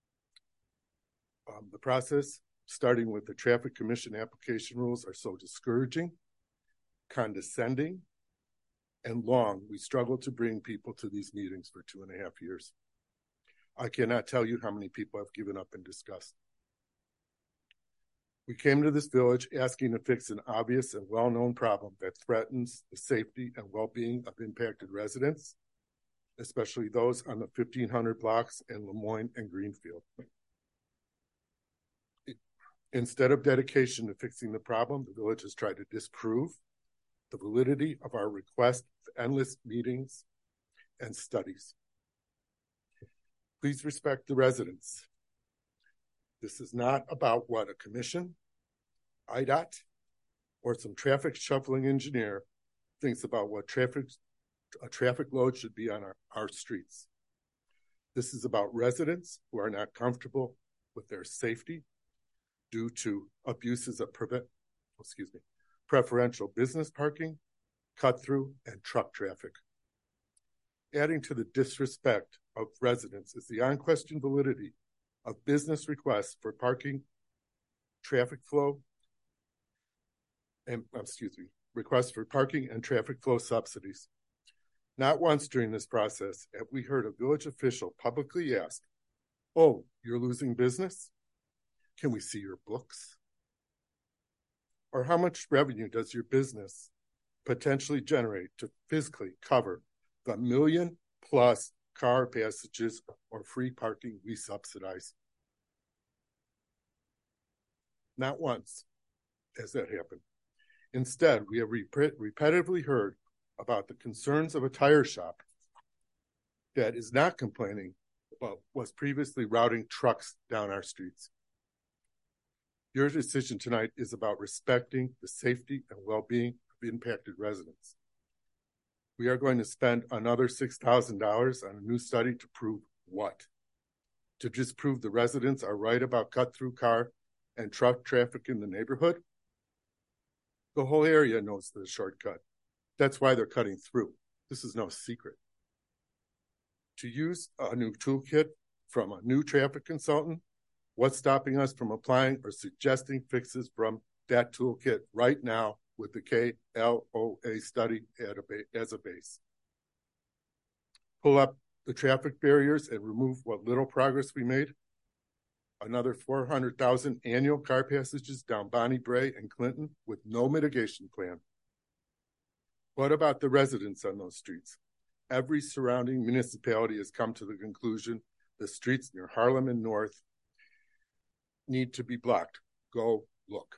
The process, starting with the Traffic Commission application rules, are so discouraging, condescending, and long. We struggled to bring people to these meetings for 2.5 years. I cannot tell you how many people have given up in disgust. We came to this village asking to fix an obvious and well-known problem that threatens the safety and well-being of impacted residents, especially those on the 1500 blocks in Lemoyne and Greenfield. Instead of dedication to fixing the problem, the village has tried to disprove the validity of our request for endless meetings and studies. Please respect the residents. This is not about what a commission, IDOT, or some traffic shuffling engineer thinks about what a traffic load should be on our streets. This is about residents who are not comfortable with their safety due to abuses of preferential business parking, cut-through, and truck traffic. Adding to the disrespect of residents is the unquestioned validity of business requests for parking, traffic flow, and requests for parking and traffic flow subsidies. Not once during this process have we heard a village official publicly ask, "Oh, you're losing business? Can we see your books?" Or how much revenue does your business potentially generate to physically cover the 1 million+ car passages or free parking we subsidize? Not once has that happened. Instead, we have repetitively heard about the concerns of a tire shop that is not complaining about was previously routing trucks down our streets. Your decision tonight is about respecting the safety and well-being of impacted residents. We are going to spend another $6,000 on a new study to prove what? To disprove the residents are right about cut-through car and truck traffic in the neighborhood? The whole area knows the shortcut. That's why they're cutting through. This is no secret. To use a new toolkit from a new traffic consultant, what's stopping us from applying or suggesting fixes from that toolkit right now with the KLOA study as a base? Pull up the traffic barriers and remove what little progress we made. Another 400,000 annual car passages down Bonnie Brae and Clinton with no mitigation plan. What about the residents on those streets? Every surrounding municipality has come to the conclusion the streets near Harlem and North need to be blocked. Go look.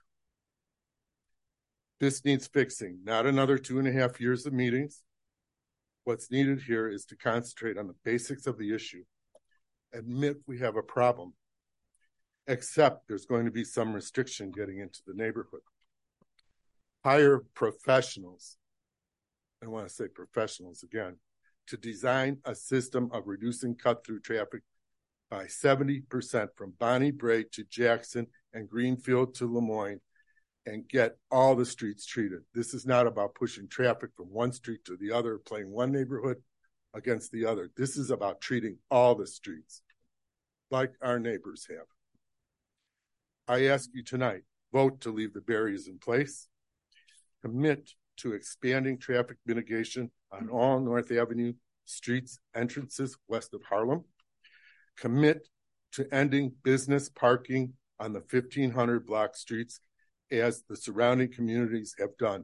This needs fixing, not another 2.5 years of meetings. What's needed here is to concentrate on the basics of the issue. Admit we have a problem, except there's going to be some restriction getting into the neighborhood. Hire professionals, I want to say professionals again, to design a system of reducing cut-through traffic by 70% from Bonnie Brae to Jackson and Greenfield to Lemoyne, and get all the streets treated. This is not about pushing traffic from one street to the other, playing one neighborhood against the other. This is about treating all the streets like our neighbors have. I ask you tonight, vote to leave the barriers in place, commit to expanding traffic mitigation on all North Avenue streets entrances west of Harlem, commit to ending business parking on the 1,500 block streets as the surrounding communities have done.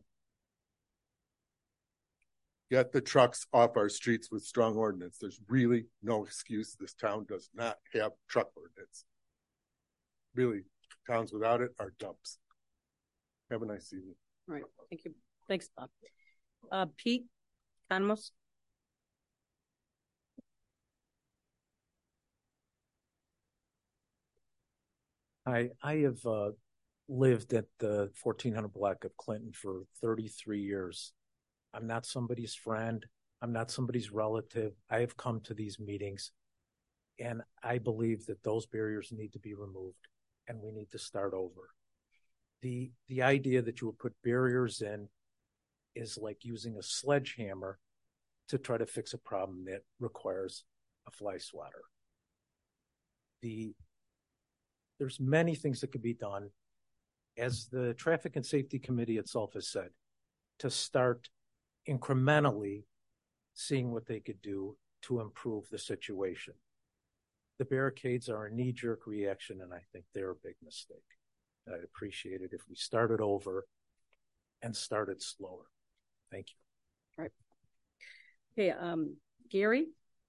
Get the trucks off our streets with strong ordinance. There's really no excuse. This town does not have truck ordinance. Really, towns without it are dumps. Have a nice evening. All right. Thank you. Thanks, Bob. Pete Conmos. I have lived at the 1400 block of Clinton for 33 years. I'm not somebody's friend. I'm not somebody's relative. I have come to these meetings, and I believe that those barriers need to be removed, and we need to start over. The idea that you would put barriers in is like using a sledgehammer to try to fix a problem that requires a fly swatter. There's many things that could be done, as the Traffic and Safety Committee itself has said, to start incrementally seeing what they could do to improve the situation. The barricades are a knee-jerk reaction, and I think they're a big mistake. And I'd appreciate it if we started over and started slower. Thank you. All right. Okay, Gary?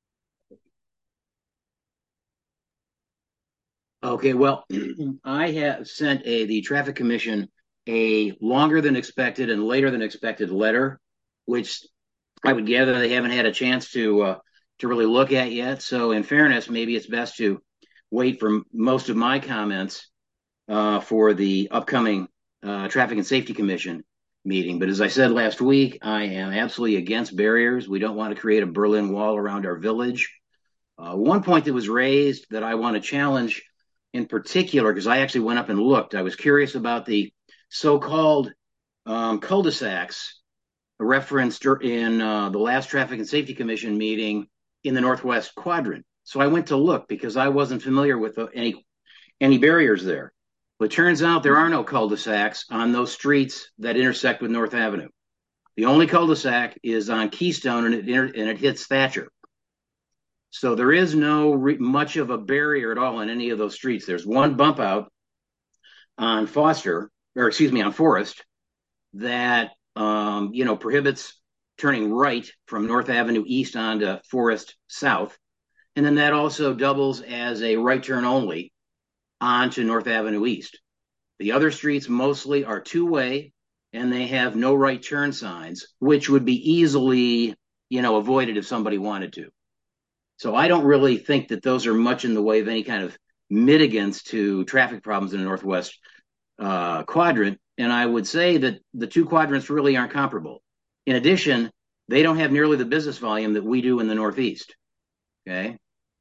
Okay, well, I have sent the Traffic Commission a longer than expected and later than expected letter, which I would gather they haven't had a chance to really look at yet. So in fairness, maybe it's best to wait for most of my comments for the upcoming Traffic and Safety Commission meeting. But as I said last week, I am absolutely against barriers. We don't want to create a Berlin Wall around our village. One point that was raised that I want to challenge in particular, because I actually went up and looked, I was curious about the so-called cul-de-sacs referenced in the last Traffic and Safety Commission meeting in the Northwest Quadrant. So I went to look because I wasn't familiar with any barriers there. But it turns out there are no cul-de-sacs on those streets that intersect with North Avenue. The only cul-de-sac is on Keystone, and it hits Thatcher. So there is no much of a barrier at all on any of those streets. There's one bump out on on Forest that prohibits turning right from North Avenue east onto Forest South. And then that also doubles as a right turn only onto North Avenue East. The other streets mostly are two-way, and they have no right turn signs, which would be easily, avoided if somebody wanted to. So I don't really think that those are much in the way of any kind of mitigants to traffic problems in the Northwest Quadrant. And I would say that the two quadrants really aren't comparable. In addition, they don't have nearly the business volume that we do in the Northeast. Okay.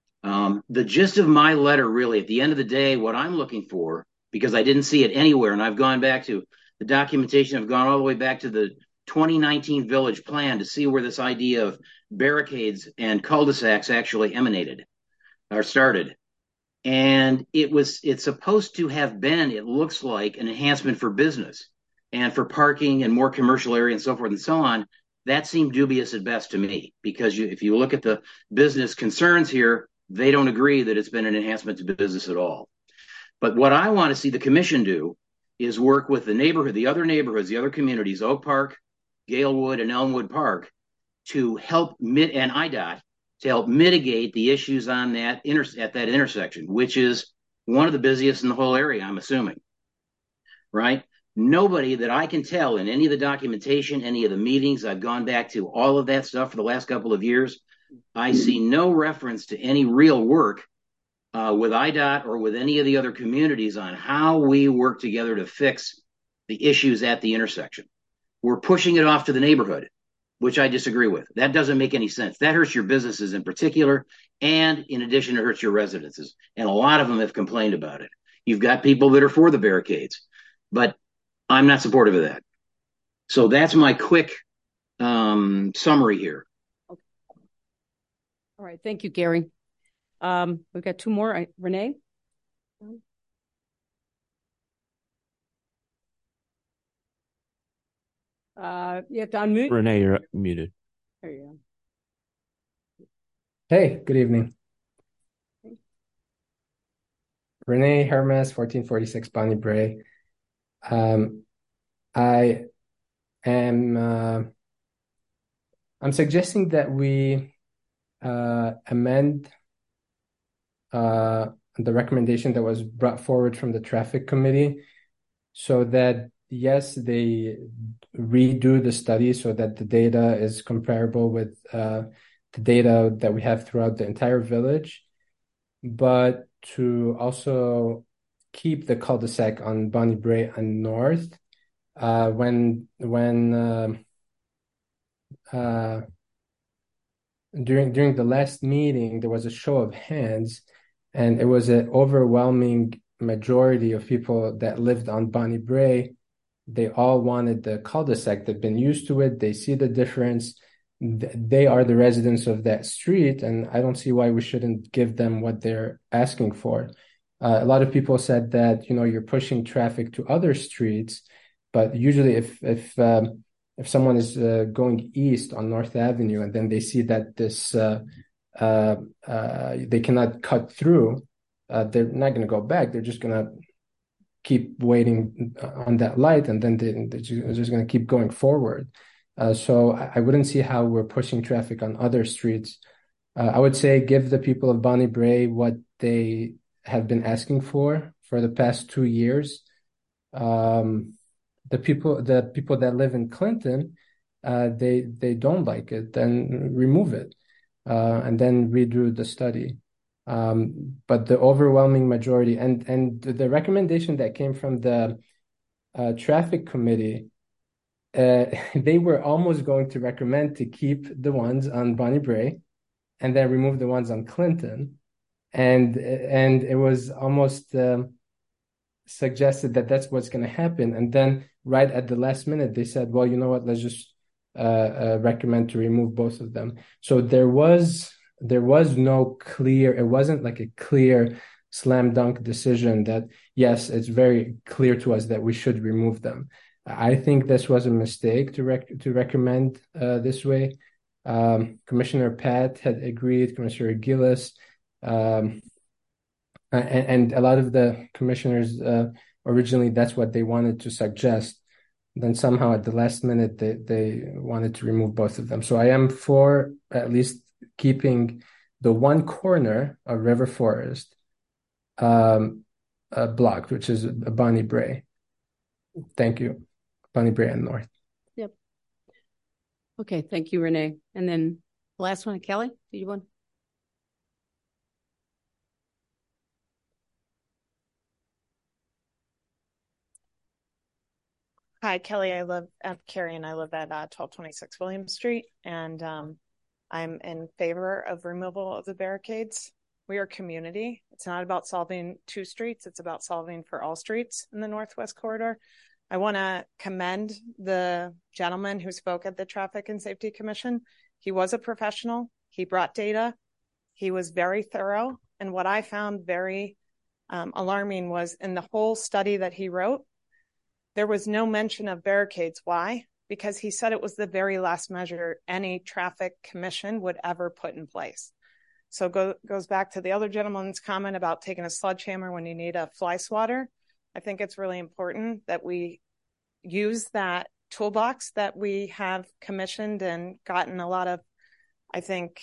The gist of my letter, really, at the end of the day, what I'm looking for, because I didn't see it anywhere, and I've gone back to the documentation, I've gone all the way back to the 2019 village plan to see where this idea of barricades and cul-de-sacs actually emanated or started. And it's supposed to have been, it looks like, an enhancement for business and for parking and more commercial area and so forth and so on. That seemed dubious at best to me, because if you look at the business concerns here, they don't agree that it's been an enhancement to business at all. But what I want to see the commission do is work with the other neighborhoods, the other communities, Oak Park, Galewood, and Elmwood Park, to help and IDOT to help mitigate the issues on at that intersection, which is one of the busiest in the whole area, I'm assuming. Right? Nobody that I can tell in any of the documentation, any of the meetings, I've gone back to all of that stuff for the last couple of years. I see no reference to any real work with IDOT or with any of the other communities on how we work together to fix the issues at the intersection. We're pushing it off to the neighborhood, which I disagree with. That doesn't make any sense. That hurts your businesses in particular, and in addition, it hurts your residences. And a lot of them have complained about it. You've got people that are for the barricades, but I'm not supportive of that. So that's my quick summary here. Okay. All right. Thank you, Gary. We've got two more. Renee? You have to unmute. Renee, you're muted. There you go. Hey, good evening. Renee Hermes, 1446 Bonnie Bray. I am I'm suggesting that we amend the recommendation that was brought forward from the traffic committee, so that yes, they redo the study so that the data is comparable with the data that we have throughout the entire village, but to also keep the cul-de-sac on Bonnie Bray and North. During the last meeting, there was a show of hands, and it was an overwhelming majority of people that lived on Bonnie Bray. They all wanted the cul-de-sac. They've been used to it. They see the difference. They are the residents of that street, and I don't see why we shouldn't give them what they're asking for. A lot of people said that, you're pushing traffic to other streets, but usually if someone is going east on North Avenue and then they see that they cannot cut through, they're not going to go back. They're just going to keep waiting on that light, and then they're just going to keep going forward. So I wouldn't see how we're pushing traffic on other streets. I would say give the people of Bonnie Bray what they have been asking for the past 2 years. The people that live in Clinton, they don't like it, then remove it, and then redo the study. But the overwhelming majority and the recommendation that came from the traffic committee, they were almost going to recommend to keep the ones on Bonnie Bray and then remove the ones on Clinton. And it was almost suggested that that's what's going to happen. And then right at the last minute, they said, well, you know what, let's just recommend to remove both of them. So there was no clear, it wasn't like a clear slam dunk decision that, yes, it's very clear to us that we should remove them. I think this was a mistake to recommend this way. Commissioner Pat had agreed, Commissioner Gillis, and a lot of the commissioners originally that's what they wanted to suggest. Then somehow at the last minute they wanted to remove both of them. So I am for at least keeping the one corner of River Forest blocked, which is Bonnie Brae. Thank you. Bonnie Brae and North. Yep. Okay, thank you, Renee. And then last one, Kelly, do you want? Hi, Kelly. Carrie, and I live at 1226 William Street, and I'm in favor of removal of the barricades. We are a community. It's not about solving two streets. It's about solving for all streets in the Northwest Corridor. I want to commend the gentleman who spoke at the Traffic and Safety Commission. He was a professional. He brought data. He was very thorough. And what I found very alarming was in the whole study that he wrote, there was no mention of barricades. Why? Because he said it was the very last measure any traffic commission would ever put in place. So goes back to the other gentleman's comment about taking a sledgehammer when you need a fly swatter. I think it's really important that we use that toolbox that we have commissioned and gotten a lot of, I think,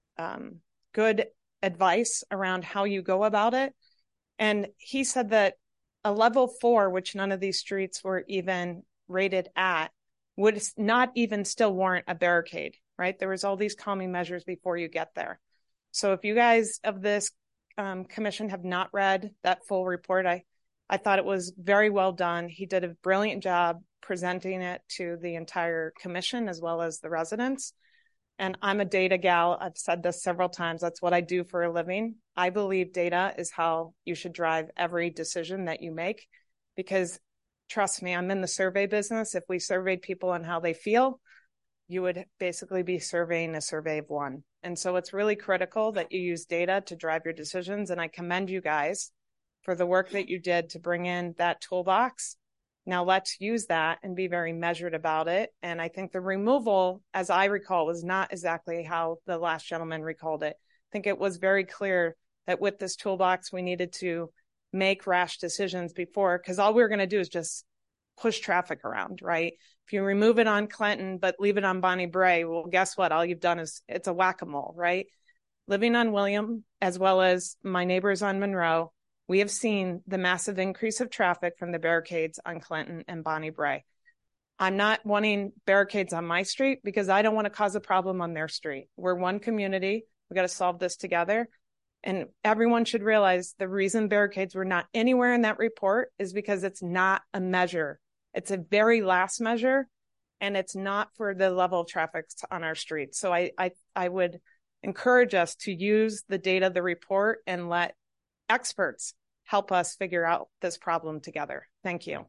good advice around how you go about it. And he said that a level 4, which none of these streets were even rated at, would not even still warrant a barricade, right? There was all these calming measures before you get there. So if you guys of this commission have not read that full report, I thought it was very well done. He did a brilliant job presenting it to the entire commission as well as the residents. And I'm a data gal. I've said this several times. That's what I do for a living. I believe data is how you should drive every decision that you make, because trust me, I'm in the survey business. If we surveyed people on how they feel, you would basically be surveying a survey of one. And so it's really critical that you use data to drive your decisions. And I commend you guys for the work that you did to bring in that toolbox. Now let's use that and be very measured about it. And I think the removal, as I recall, was not exactly how the last gentleman recalled it. I think it was very clear that with this toolbox, we needed to make rash decisions before, because all we were going to do is just push traffic around, right? If you remove it on Clinton, but leave it on Bonnie Brae, well, guess what? All you've done is it's a whack-a-mole, right? Living on William, as well as my neighbors on Monroe, we have seen the massive increase of traffic from the barricades on Clinton and Bonnie Brae. I'm not wanting barricades on my street because I don't want to cause a problem on their street. We're one community. We got to solve this together. And everyone should realize the reason barricades were not anywhere in that report is because it's not a measure. It's a very last measure, and it's not for the level of traffic on our streets. So I would encourage us to use the data, the report, and let experts help us figure out this problem together. Thank you.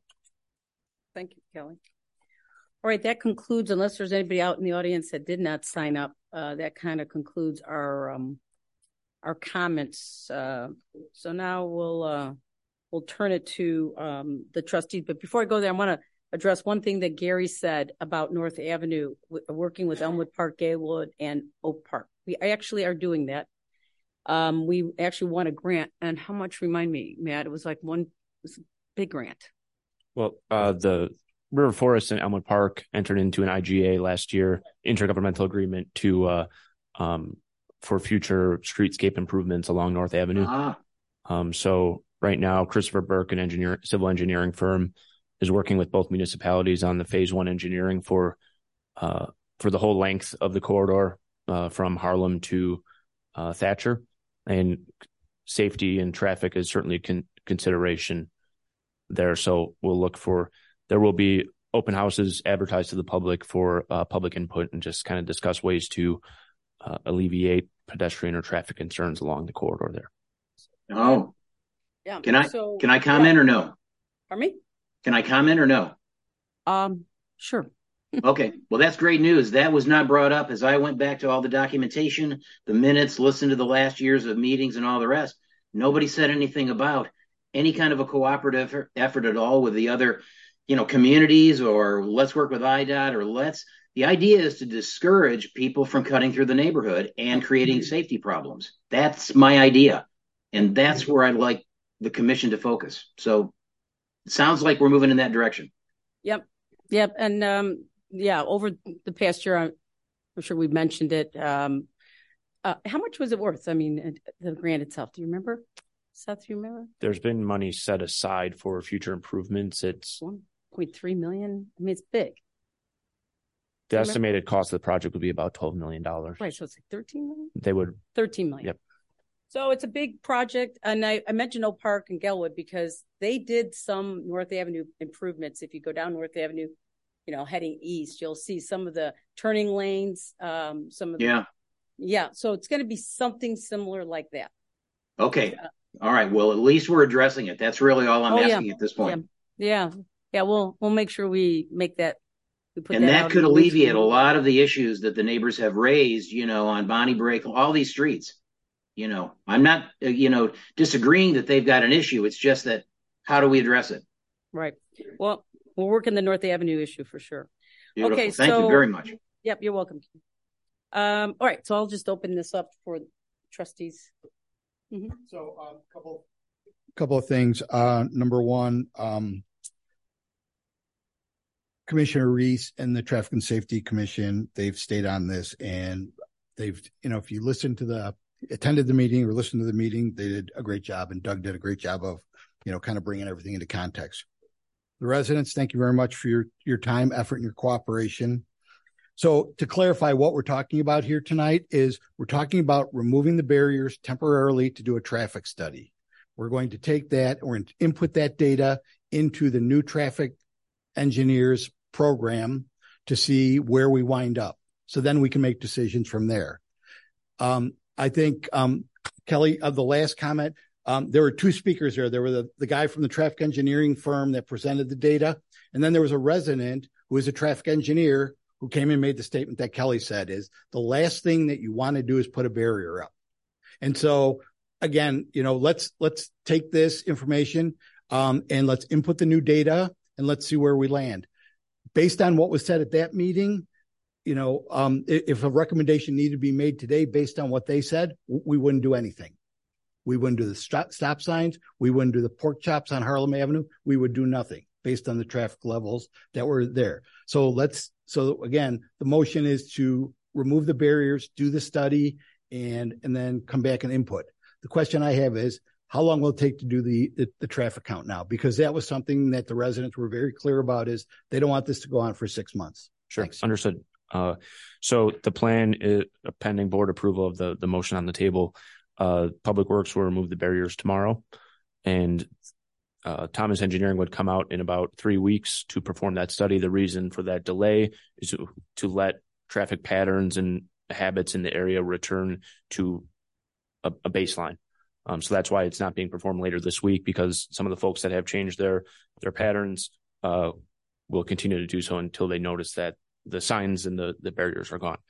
Thank you, Kelly. All right, that concludes, unless there's anybody out in the audience that did not sign up, that kind of concludes our comments. So now we'll turn it to the trustees. But before I go there, I want to address one thing that Gary said about North Avenue, working with Elmwood Park, Gaywood, and Oak Park. We actually are doing that. We actually won a grant, and how much? Remind me, Matt. It was like a big grant. Well, the River Forest and Elmwood Park entered into an IGA last year, intergovernmental agreement to for future streetscape improvements along North Avenue. So right now, Christopher Burke, an civil engineering firm, is working with both municipalities on the phase 1 engineering for the whole length of the corridor from Harlem to Thatcher. And safety and traffic is certainly a consideration there. So we'll look for, there will be open houses advertised to the public for public input and just kind of discuss ways to alleviate pedestrian or traffic concerns along the corridor there. Oh, yeah. Can I comment or no? Pardon me? Can I comment or no? Sure. Okay. Well, that's great news. That was not brought up as I went back to all the documentation, the minutes, listened to the last years of meetings and all the rest. Nobody said anything about any kind of a cooperative effort at all with the other, communities, or let's work with IDOT, or the idea is to discourage people from cutting through the neighborhood and creating safety problems. That's my idea. And that's where I'd like the commission to focus. So it sounds like we're moving in that direction. Yep. And over the past year, I'm sure we mentioned it. How much was it worth? I mean, the grant itself. Do you remember? Seth, do you remember? There's been money set aside for future improvements. It's 1.3 million. I mean, it's big. The estimated cost of the project would be about $12 million. Right. So it's like 13 million? They would. 13 million. Yep. So it's a big project. And I mentioned Oak Park and Gelwood because they did some North Avenue improvements. If you go down North Avenue, heading east, you'll see some of the turning lanes, Yeah. So it's going to be something similar like that. Okay. All right. Well, at least we're addressing it. That's really all I'm asking at this point. Yeah. We'll make sure we make that. And that could alleviate a lot of the issues that the neighbors have raised, on Bonnie Brae, all these streets. I'm not, disagreeing that they've got an issue. It's just that how do we address it? Right. Well, we'll work on the North Avenue issue for sure. Beautiful. Okay. Thank you very much. Yep. You're welcome. All right. So I'll just open this up for trustees. Mm-hmm. So couple of things. Number one, Commissioner Reese and the Traffic and Safety Commission, they've stayed on this, and they've, if you attended the meeting or listened to the meeting, they did a great job, and Doug did a great job of, kind of bringing everything into context. The residents, thank you very much for your time, effort, and your cooperation. So to clarify what we're talking about here tonight is we're talking about removing the barriers temporarily to do a traffic study. We're going to take that or input that data into the new traffic engineers program to see where we wind up. So then we can make decisions from there. I think, Kelly, of the last comment, there were two speakers there. There were the guy from the traffic engineering firm that presented the data. And then there was a resident who was a traffic engineer who came and made the statement that Kelly said is the last thing that you want to do is put a barrier up. And so again, let's take this information, and let's input the new data and let's see where we land. Based on what was said at that meeting, if a recommendation needed to be made today based on what they said, we wouldn't do anything. We wouldn't do the stop signs. We wouldn't do the pork chops on Harlem Avenue. We would do nothing based on the traffic levels that were there. So again, the motion is to remove the barriers, do the study, and then come back and input. The question I have is, how long will it take to do the traffic count now? Because that was something that the residents were very clear about, is they don't want this to go on for 6 months. Sure. Thanks. Understood. So the plan is pending board approval of the motion on the table. Public Works will remove the barriers tomorrow, and Thomas Engineering would come out in about 3 weeks to perform that study. The reason for that delay is to let traffic patterns and habits in the area return to a baseline. So that's why it's not being performed later this week, because some of the folks that have changed their patterns will continue to do so until they notice that the signs and the barriers are gone.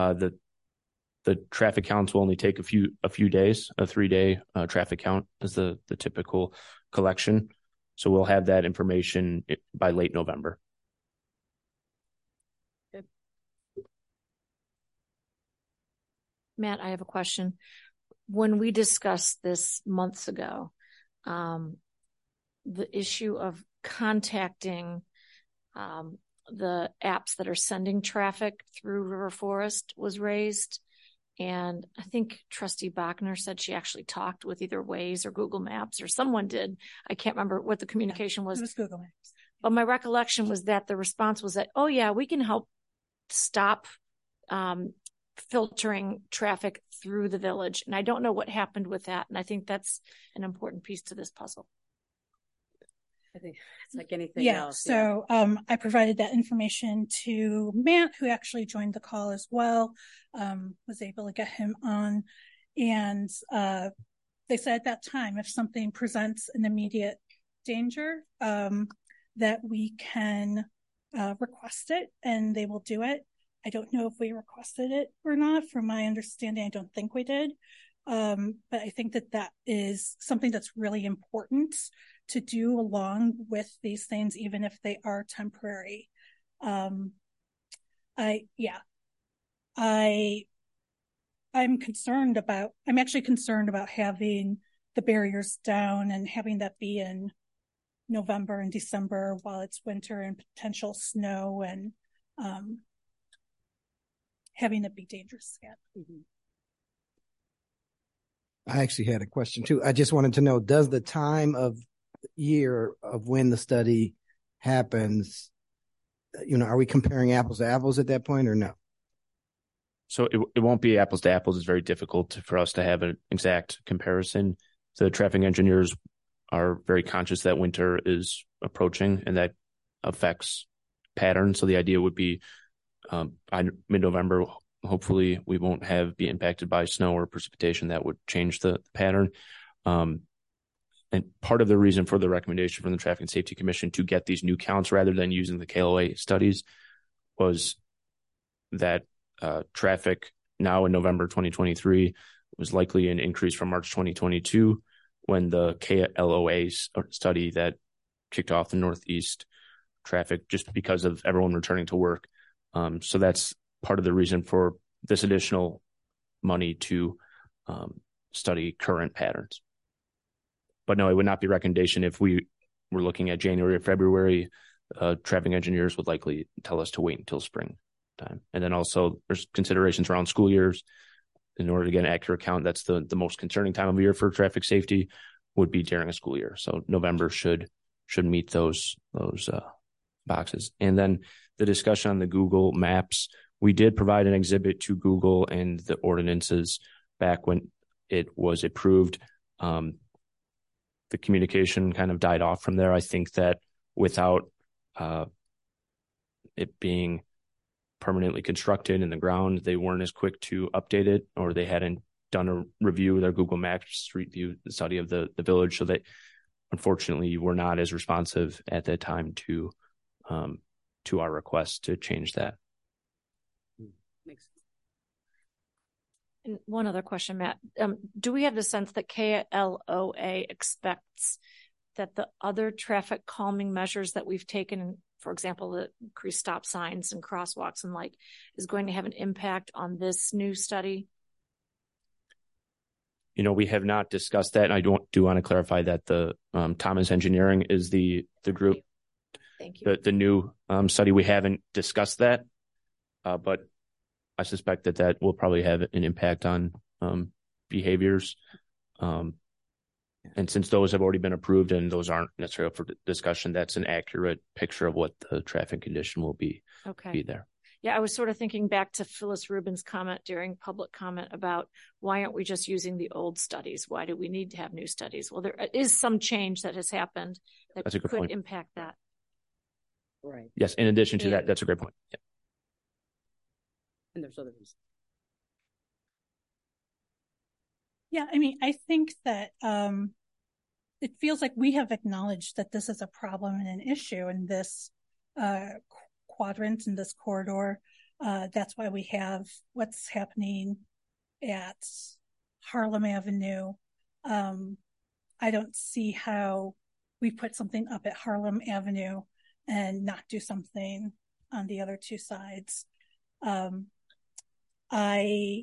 The traffic counts will only take a few days. A 3-day traffic count is the typical collection. So we'll have that information by late November. Good. Matt, I have a question. When we discussed this months ago, the issue of contacting the apps that are sending traffic through River Forest was raised. And I think Trustee Bachner said she actually talked with either Waze or Google Maps, or someone did. I can't remember what the communication was. It was Google Maps. But my recollection was that the response was that, oh yeah, we can help stop filtering traffic through the village. And I don't know what happened with that. And I think that's an important piece to this puzzle. I think it's like anything else. So I provided that information to Matt, who actually joined the call as well, was able to get him on. And they said at that time, if something presents an immediate danger, that we can request it and they will do it. I don't know if we requested it or not. From my understanding, I don't think we did. But I think that is something that's really important to do along with these things, even if they are temporary. I'm actually concerned about having the barriers down and having that be in November and December while it's winter and potential snow, and having it be dangerous. I actually had a question too. I just wanted to know, does the time of year of when the study happens, are we comparing apples to apples at that point or no? So it won't be apples to apples. It's very difficult for us to have an exact comparison. The traffic engineers are very conscious that winter is approaching and that affects patterns. So the idea would be by mid-November, hopefully we won't be impacted by snow or precipitation that would change the pattern. And part of the reason for the recommendation from the Traffic and Safety Commission to get these new counts rather than using the KLOA studies was that traffic now in November 2023 was likely an increase from March 2022 when the KLOA study that kicked off the Northeast traffic just because of everyone returning to work. So that's part of the reason for this additional money to study current patterns. But no, it would not be a recommendation if we were looking at January or February. Traffic engineers would likely tell us to wait until spring time. And then also there's considerations around school years. In order to get an accurate count, that's the most concerning time of year for traffic safety would be during a school year. So November should meet those boxes. And then the discussion on the Google Maps, we did provide an exhibit to Google and the ordinances back when it was approved. The communication kind of died off from there. I think that without it being permanently constructed in the ground, they weren't as quick to update it, or they hadn't done a review of their Google Maps Street View, the study of the village. So they unfortunately were not as responsive at that time to our request to change that. And one other question, Matt. Do we have the sense that KLOA expects that the other traffic calming measures that we've taken, for example, the increased stop signs and crosswalks and is going to have an impact on this new study? We have not discussed that. And I do want to clarify that the Thomas Engineering is the group. Thank you. The new study, we haven't discussed that, but I suspect that will probably have an impact on behaviors. And since those have already been approved and those aren't necessarily up for discussion, that's an accurate picture of what the traffic condition will be there. Yeah, I was sort of thinking back to Phyllis Rubin's comment during public comment about why aren't we just using the old studies? Why do we need to have new studies? Well, there is some change that has happened that could impact that. Right. Yes. In addition to that, that's a great point. Yeah. And there's other reasons. Yeah, I think that it feels like we have acknowledged that this is a problem and an issue in this quadrant, in this corridor. That's why we have what's happening at Harlem Avenue. I don't see how we put something up at Harlem Avenue and not do something on the other two sides. I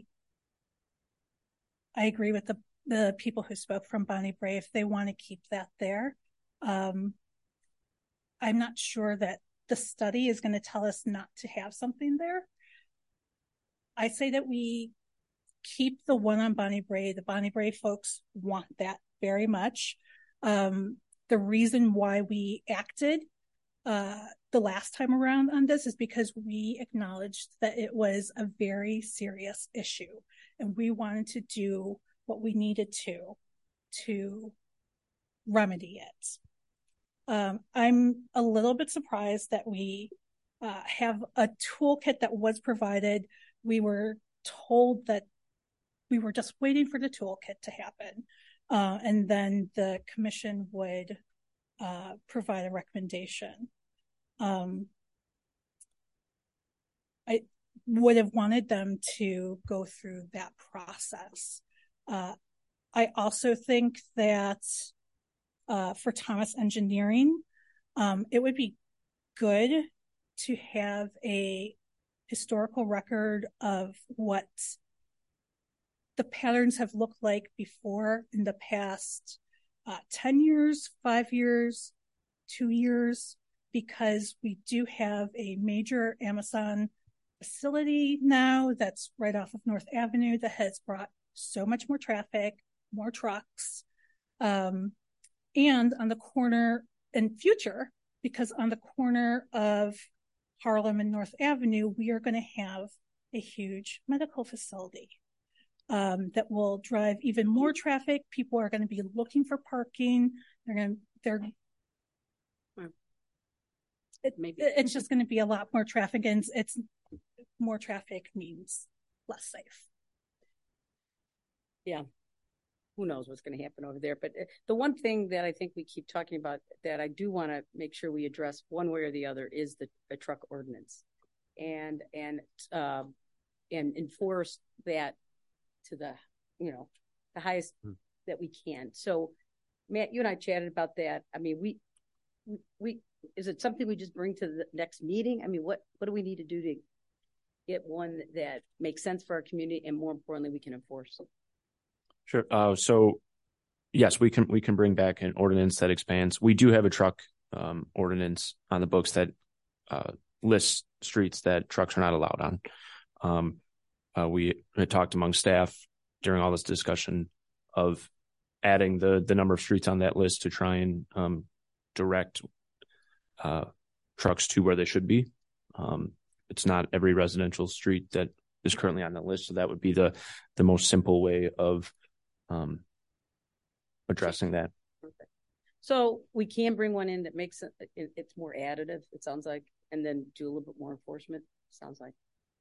agree with the people who spoke from Bonnie Brae. If they want to keep that there, I'm not sure that the study is going to tell us not to have something there. I say that we keep the one on Bonnie Brae. The Bonnie Brae folks want that very much. The reason why we acted the last time around on this is because we acknowledged that it was a very serious issue and we wanted to do what we needed to remedy it. I'm a little bit surprised that we have a toolkit that was provided. We were told that we were just waiting for the toolkit to happen. And then the commission would provide a recommendation. I would have wanted them to go through that process. I also think that for Thomas Engineering, it would be good to have a historical record of what the patterns have looked like before in the past 10 years, 5 years, 2 years, because we do have a major Amazon facility now that's right off of North Avenue that has brought so much more traffic, more trucks, and on the corner in future, because on the corner of Harlem and North Avenue, we are going to have a huge medical facility that will drive even more traffic. People are going to be looking for parking. It's just going to be a lot more traffic, and it's more traffic means less safe. Yeah. Who knows what's going to happen over there. But the one thing that I think we keep talking about that I do want to make sure we address one way or the other is the truck ordinance and enforce that to the highest that we can. So Matt, you and I chatted about that. I mean, we is it something we just bring to the next meeting? I mean, what do we need to do to get one that makes sense for our community, and more importantly, we can enforce it? Sure. So yes, we can bring back an ordinance that expands. We do have a truck ordinance on the books that lists streets that trucks are not allowed on. We had talked among staff during all this discussion of adding the number of streets on that list to try and direct trucks to where they should be. It's not every residential street that is currently on the list, so that would be the most simple way of addressing that. Perfect. So we can bring one in that makes it's more additive, it sounds like, and then do a little bit more enforcement, sounds like.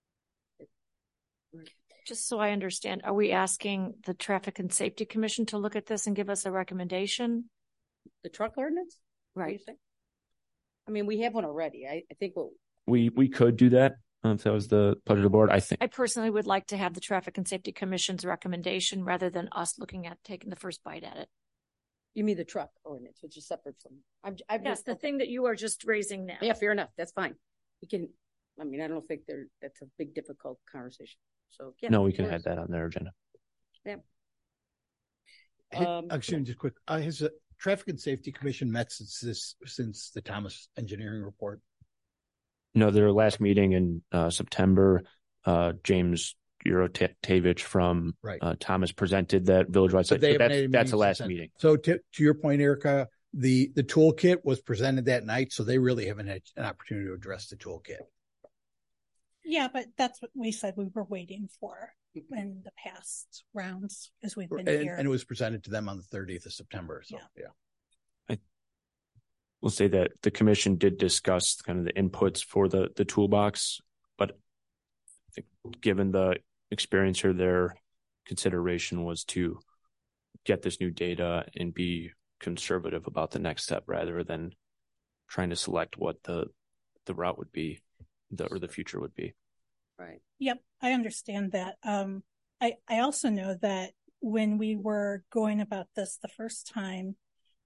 Just so I understand, are we asking the Traffic and Safety Commission to look at this and give us a recommendation? The truck ordinance? Right. I mean, we have one already. I think we could do that. If that was the pleasure of the board, I personally would like to have the Traffic and Safety Commission's recommendation rather than us looking at taking the first bite at it. You mean the truck ordinance, which is separate from? Yes, the thing that you are just raising now. Yeah, fair enough. That's fine. We can. I mean, I don't think that's a big difficult conversation. So yeah, no, we can add that on their agenda. Yeah. Actually, just quick. Has the Traffic and Safety Commission met since the Thomas Engineering report? No, their last meeting in September, James Eurotavich from Thomas presented that village-wide site. So that's the last meeting. So to your point, Erica, the toolkit was presented that night, so they really haven't had an opportunity to address the toolkit. Yeah, but that's what we said we were waiting for in the past rounds as we've been here. And it was presented to them on the 30th of September. So yeah. We'll say that the commission did discuss kind of the inputs for the toolbox, but I think given the experience here, their consideration was to get this new data and be conservative about the next step rather than trying to select what the route would be or the future would be. Right. Yep, I understand that. I also know that when we were going about this the first time,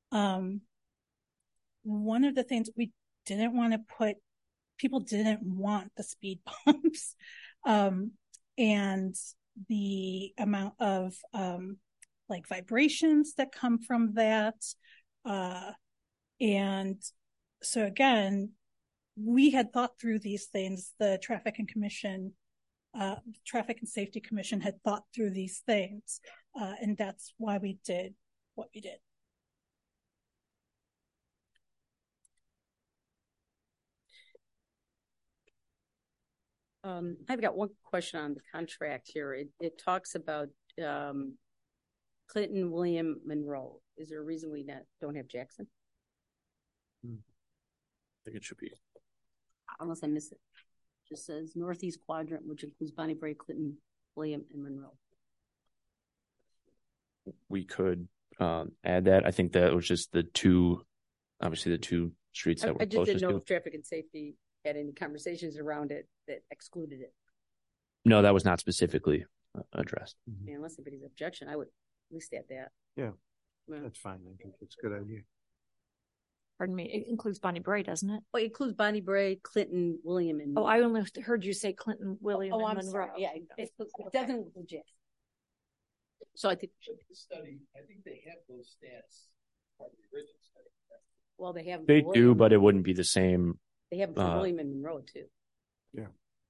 one of the things we didn't want to people didn't want the speed bumps, and the amount of vibrations that come from that. And so again, we had thought through these things. The Traffic and Safety Commission had thought through these things, and that's why we did what we did. I've got one question on the contract here. It talks about Clinton, William, Monroe. Is there a reason we don't have Jackson? I think it should be. Unless I miss it. Just says northeast quadrant, which includes Bonnie Bray, Clinton, William, and Monroe. We could add that. I think that was just the two streets that were I just closest didn't know to. if traffic and safety had any conversations around it that excluded it. No, that was not specifically addressed. Yeah, unless anybody's objection, I would at least add that. Yeah, that's fine. I think it's a good idea. Pardon me, it includes Bonnie Bray, doesn't it? Well, it includes Bonnie Bray, Clinton, William, and... Oh, I only heard you say Clinton, William, and I'm Monroe. sorry. Yeah, it doesn't include Jackson. So I think... The study, I think they have those stats part of the original study. Well, they have... They do, but it wouldn't be the same. They have William and Monroe, too. Yeah.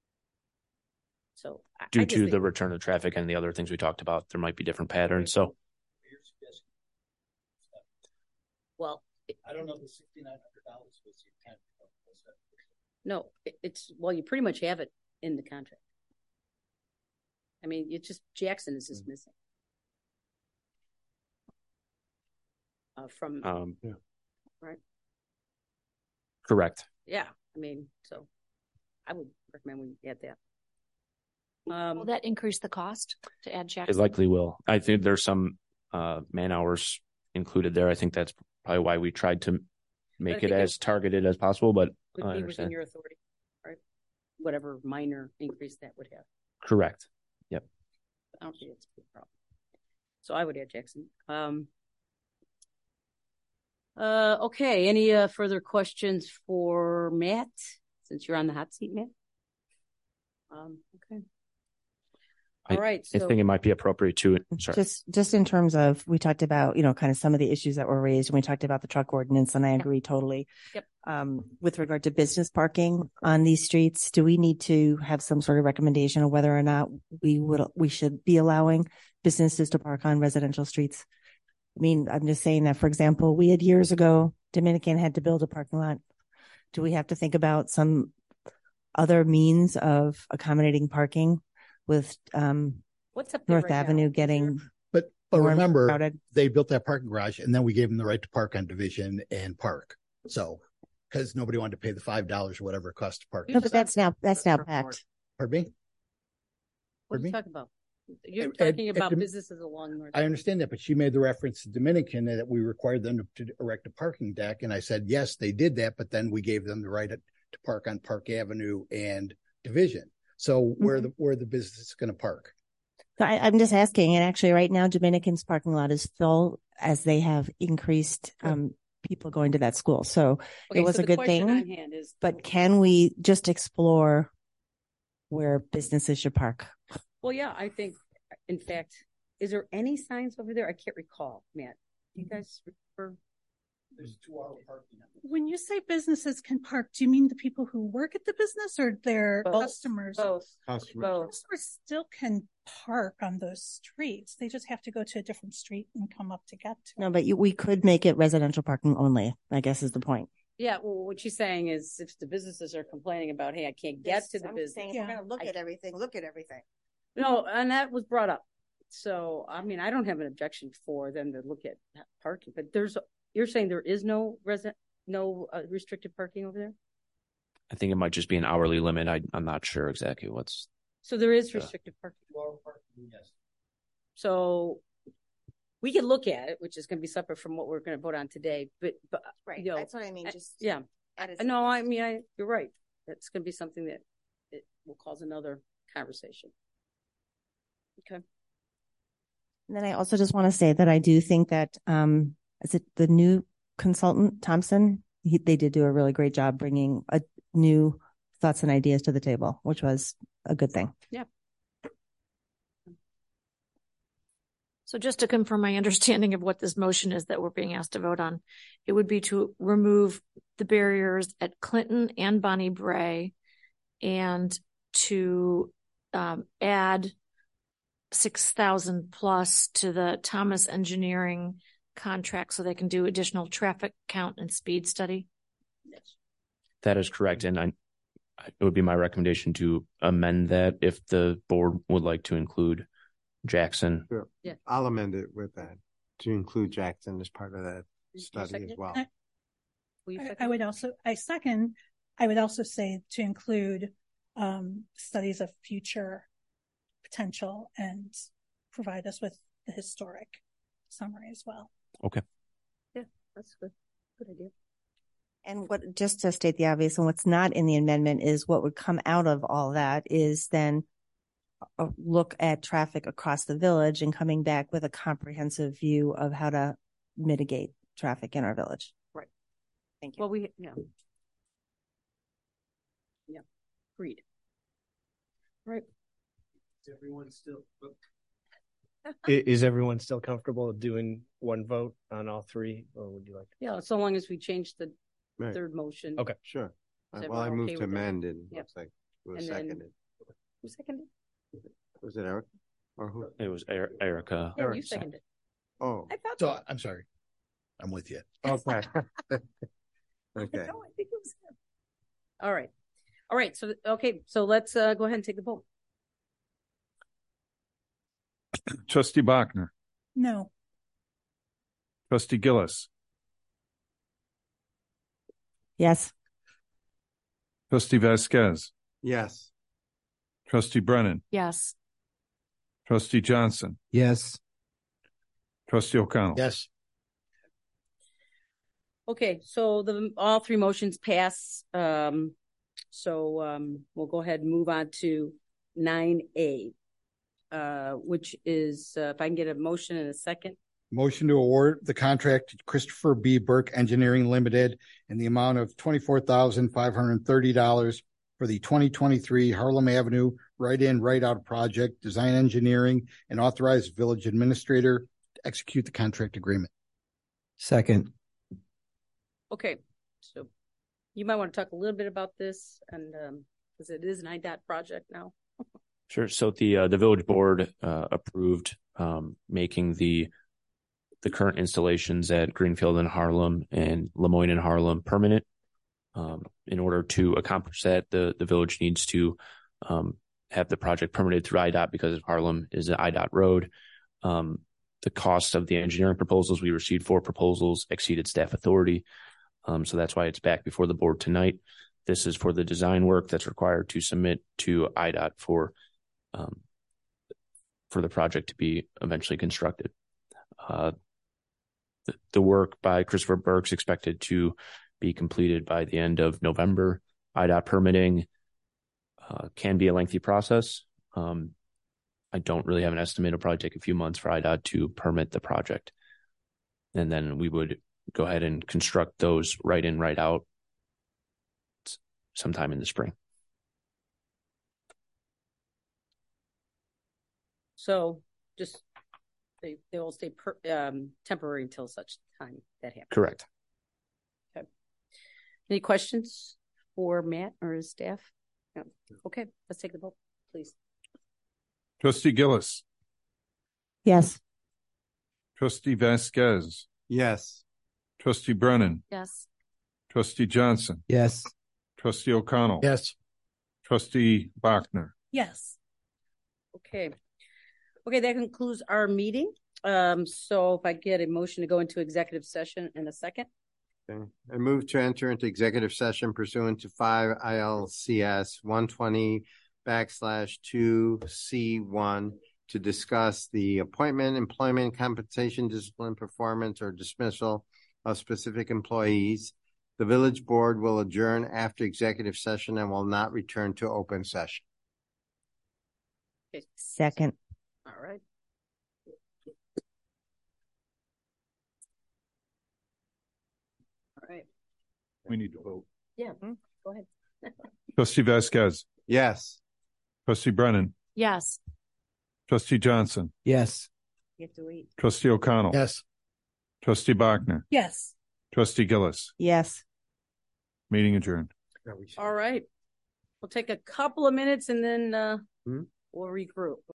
So Due to the return of traffic and the other things we talked about, there might be different patterns. So... Well... I don't know if the $6,900 was the intent. No, it's, well, you pretty much have it in the contract. I mean, it's just, Jackson is just missing. Yeah. Right? Correct. Yeah, I mean, so I would recommend we add that. Will that increase the cost to add Jackson? It likely will. I think there's some man hours included there. I think that's probably why we tried to make it as targeted as possible, but would be within your authority, right? Whatever minor increase that would have. Correct. Yep. I don't think it's a big problem. So I would add Jackson. Okay. Any further questions for Matt? Since you're on the hot seat, Matt. Okay. All right. I think it might be appropriate to just in terms of, we talked about, kind of some of the issues that were raised, and we talked about the truck ordinance, and I agree totally. Yep. With regard to business parking on these streets, do we need to have some sort of recommendation of whether or not we should be allowing businesses to park on residential streets? I mean, I'm just saying that, for example, we had years ago, Dominican had to build a parking lot. Do we have to think about some other means of accommodating parking with what's up North Avenue getting? But remember, they built that parking garage, and then we gave them the right to park on Division and Park. So, because nobody wanted to pay the $5 or whatever it costs to park. No, but that's now packed. Pardon me? What are you talking about? You're talking about businesses along North. I understand that, but she made the reference to Dominican that we required them to erect a parking deck, and I said yes, they did that, but then we gave them the right to park on Park Avenue and Division. So where the business is going to park? So I'm just asking, and actually right now Dominican's parking lot is full as they have increased people going to that school. So it was a good thing. But can we just explore where businesses should park? Well, yeah, I think, in fact, is there any signs over there? I can't recall, Matt. Do you guys remember? There's 2-hour parking. When you say businesses can park, do you mean the people who work at the business or their customers? Both. Customers still can park on those streets. They just have to go to a different street and come up to get to it. No, but we could make it residential parking only, I guess is the point. Yeah, well, what she's saying is if the businesses are complaining about, hey, I can't get to the business. We're going to look at everything. No, and that was brought up. So, I mean, I don't have an objection for them to look at parking, but you're saying there is no restricted parking over there? I think it might just be an hourly limit. I'm not sure exactly what's. So there is restricted parking. 2-hour parking, yes. So we can look at it, which is going to be separate from what we're going to vote on today. But right, that's what I mean. Just yeah. No, I mean, you're right. That's going to be something that it will cause another conversation. Okay. And then I also just want to say that I do think that is it the new consultant Thompson? They did do a really great job bringing new thoughts and ideas to the table, which was a good thing. Yeah. So just to confirm my understanding of what this motion is that we're being asked to vote on, it would be to remove the barriers at Clinton and Bonnie Bray and to add 6,000 plus to the Thomas Engineering contract so they can do additional traffic count and speed study. That is correct. And it would be my recommendation to amend that if the board would like to include Jackson. Sure. Yeah. I'll amend it with that to include Jackson as part of that study as well. I would also say to include studies of future potential and provide us with the historic summary as well. Okay. Yeah, that's good. Good idea. And what, just to state the obvious, and what's not in the amendment is what would come out of all that is then a look at traffic across the village and coming back with a comprehensive view of how to mitigate traffic in our village. Right. Thank you. Well, yeah, agreed. Right. Is everyone still comfortable doing one vote on all three, or would you like? Yeah, so long as we change the third motion. Okay, sure. Is Well, I everyone moved okay to with that? amend and Yep. looks like it was And then- seconded. Who seconded? Was it Eric or who? It was Erica. Yeah, you seconded. Oh, I thought So I'm sorry. I'm with you. okay. No, Okay. I think it was him. All right. So let's go ahead and take the vote. Trustee Bachner, No. Trustee Gillis, Yes. Trustee Vasquez, Yes. Trustee Brennan, Yes. Trustee Johnson, Yes. Trustee O'Connell. Yes. Okay, so all three motions pass. So we'll go ahead and move on to 9A, which is if I can get a motion in a second. Motion to award the contract to Christopher B. Burke Engineering Limited in the amount of $24,530 for the 2023 Harlem Avenue Right-In, Right-Out project, design engineering, and authorize village administrator to execute the contract agreement. Second. Okay, so you might want to talk a little bit about this, and because it is an IDOT project now. Sure. So the village board approved making the current installations at Greenfield and Harlem and Lemoyne and Harlem permanent. In order to accomplish that, the village needs to have the project permitted through IDOT because Harlem is an IDOT road. The cost of the engineering proposals, we received 4 proposals, exceeded staff authority. So that's why it's back before the board tonight. This is for the design work that's required to submit to IDOT for the project to be eventually constructed. The work by Christopher Burke is expected to be completed by the end of November. IDOT permitting can be a lengthy process. I don't really have an estimate. It'll probably take a few months for IDOT to permit the project. And then we would go ahead and construct those right in, right out sometime in the spring. So just they will stay temporary until such time that happens. Correct. Okay. Any questions for Matt or his staff? No. Okay, let's take the vote, please. Trustee Gillis, Yes. Trustee Vasquez, Yes. Trustee Brennan, Yes. Trustee Johnson, Yes. Trustee O'Connell. Yes. Trustee Bachner. Yes. Okay, that concludes our meeting. So if I get a motion to go into executive session in a second. Okay. I move to enter into executive session pursuant to 5 ILCS 120/2C1 to discuss the appointment, employment, compensation, discipline, performance, or dismissal of specific employees. The village board will adjourn after executive session and will not return to open session. Okay. Second. All right. All right. We need to vote. Yeah, go ahead. Trustee Vasquez, Yes. Trustee Brennan, Yes. Trustee Johnson, Yes. You have to wait. Trustee O'Connell. Yes. Trustee Bachner, Yes. Trustee Gillis. Yes. Meeting adjourned. All right. We'll take a couple of minutes and then we'll regroup.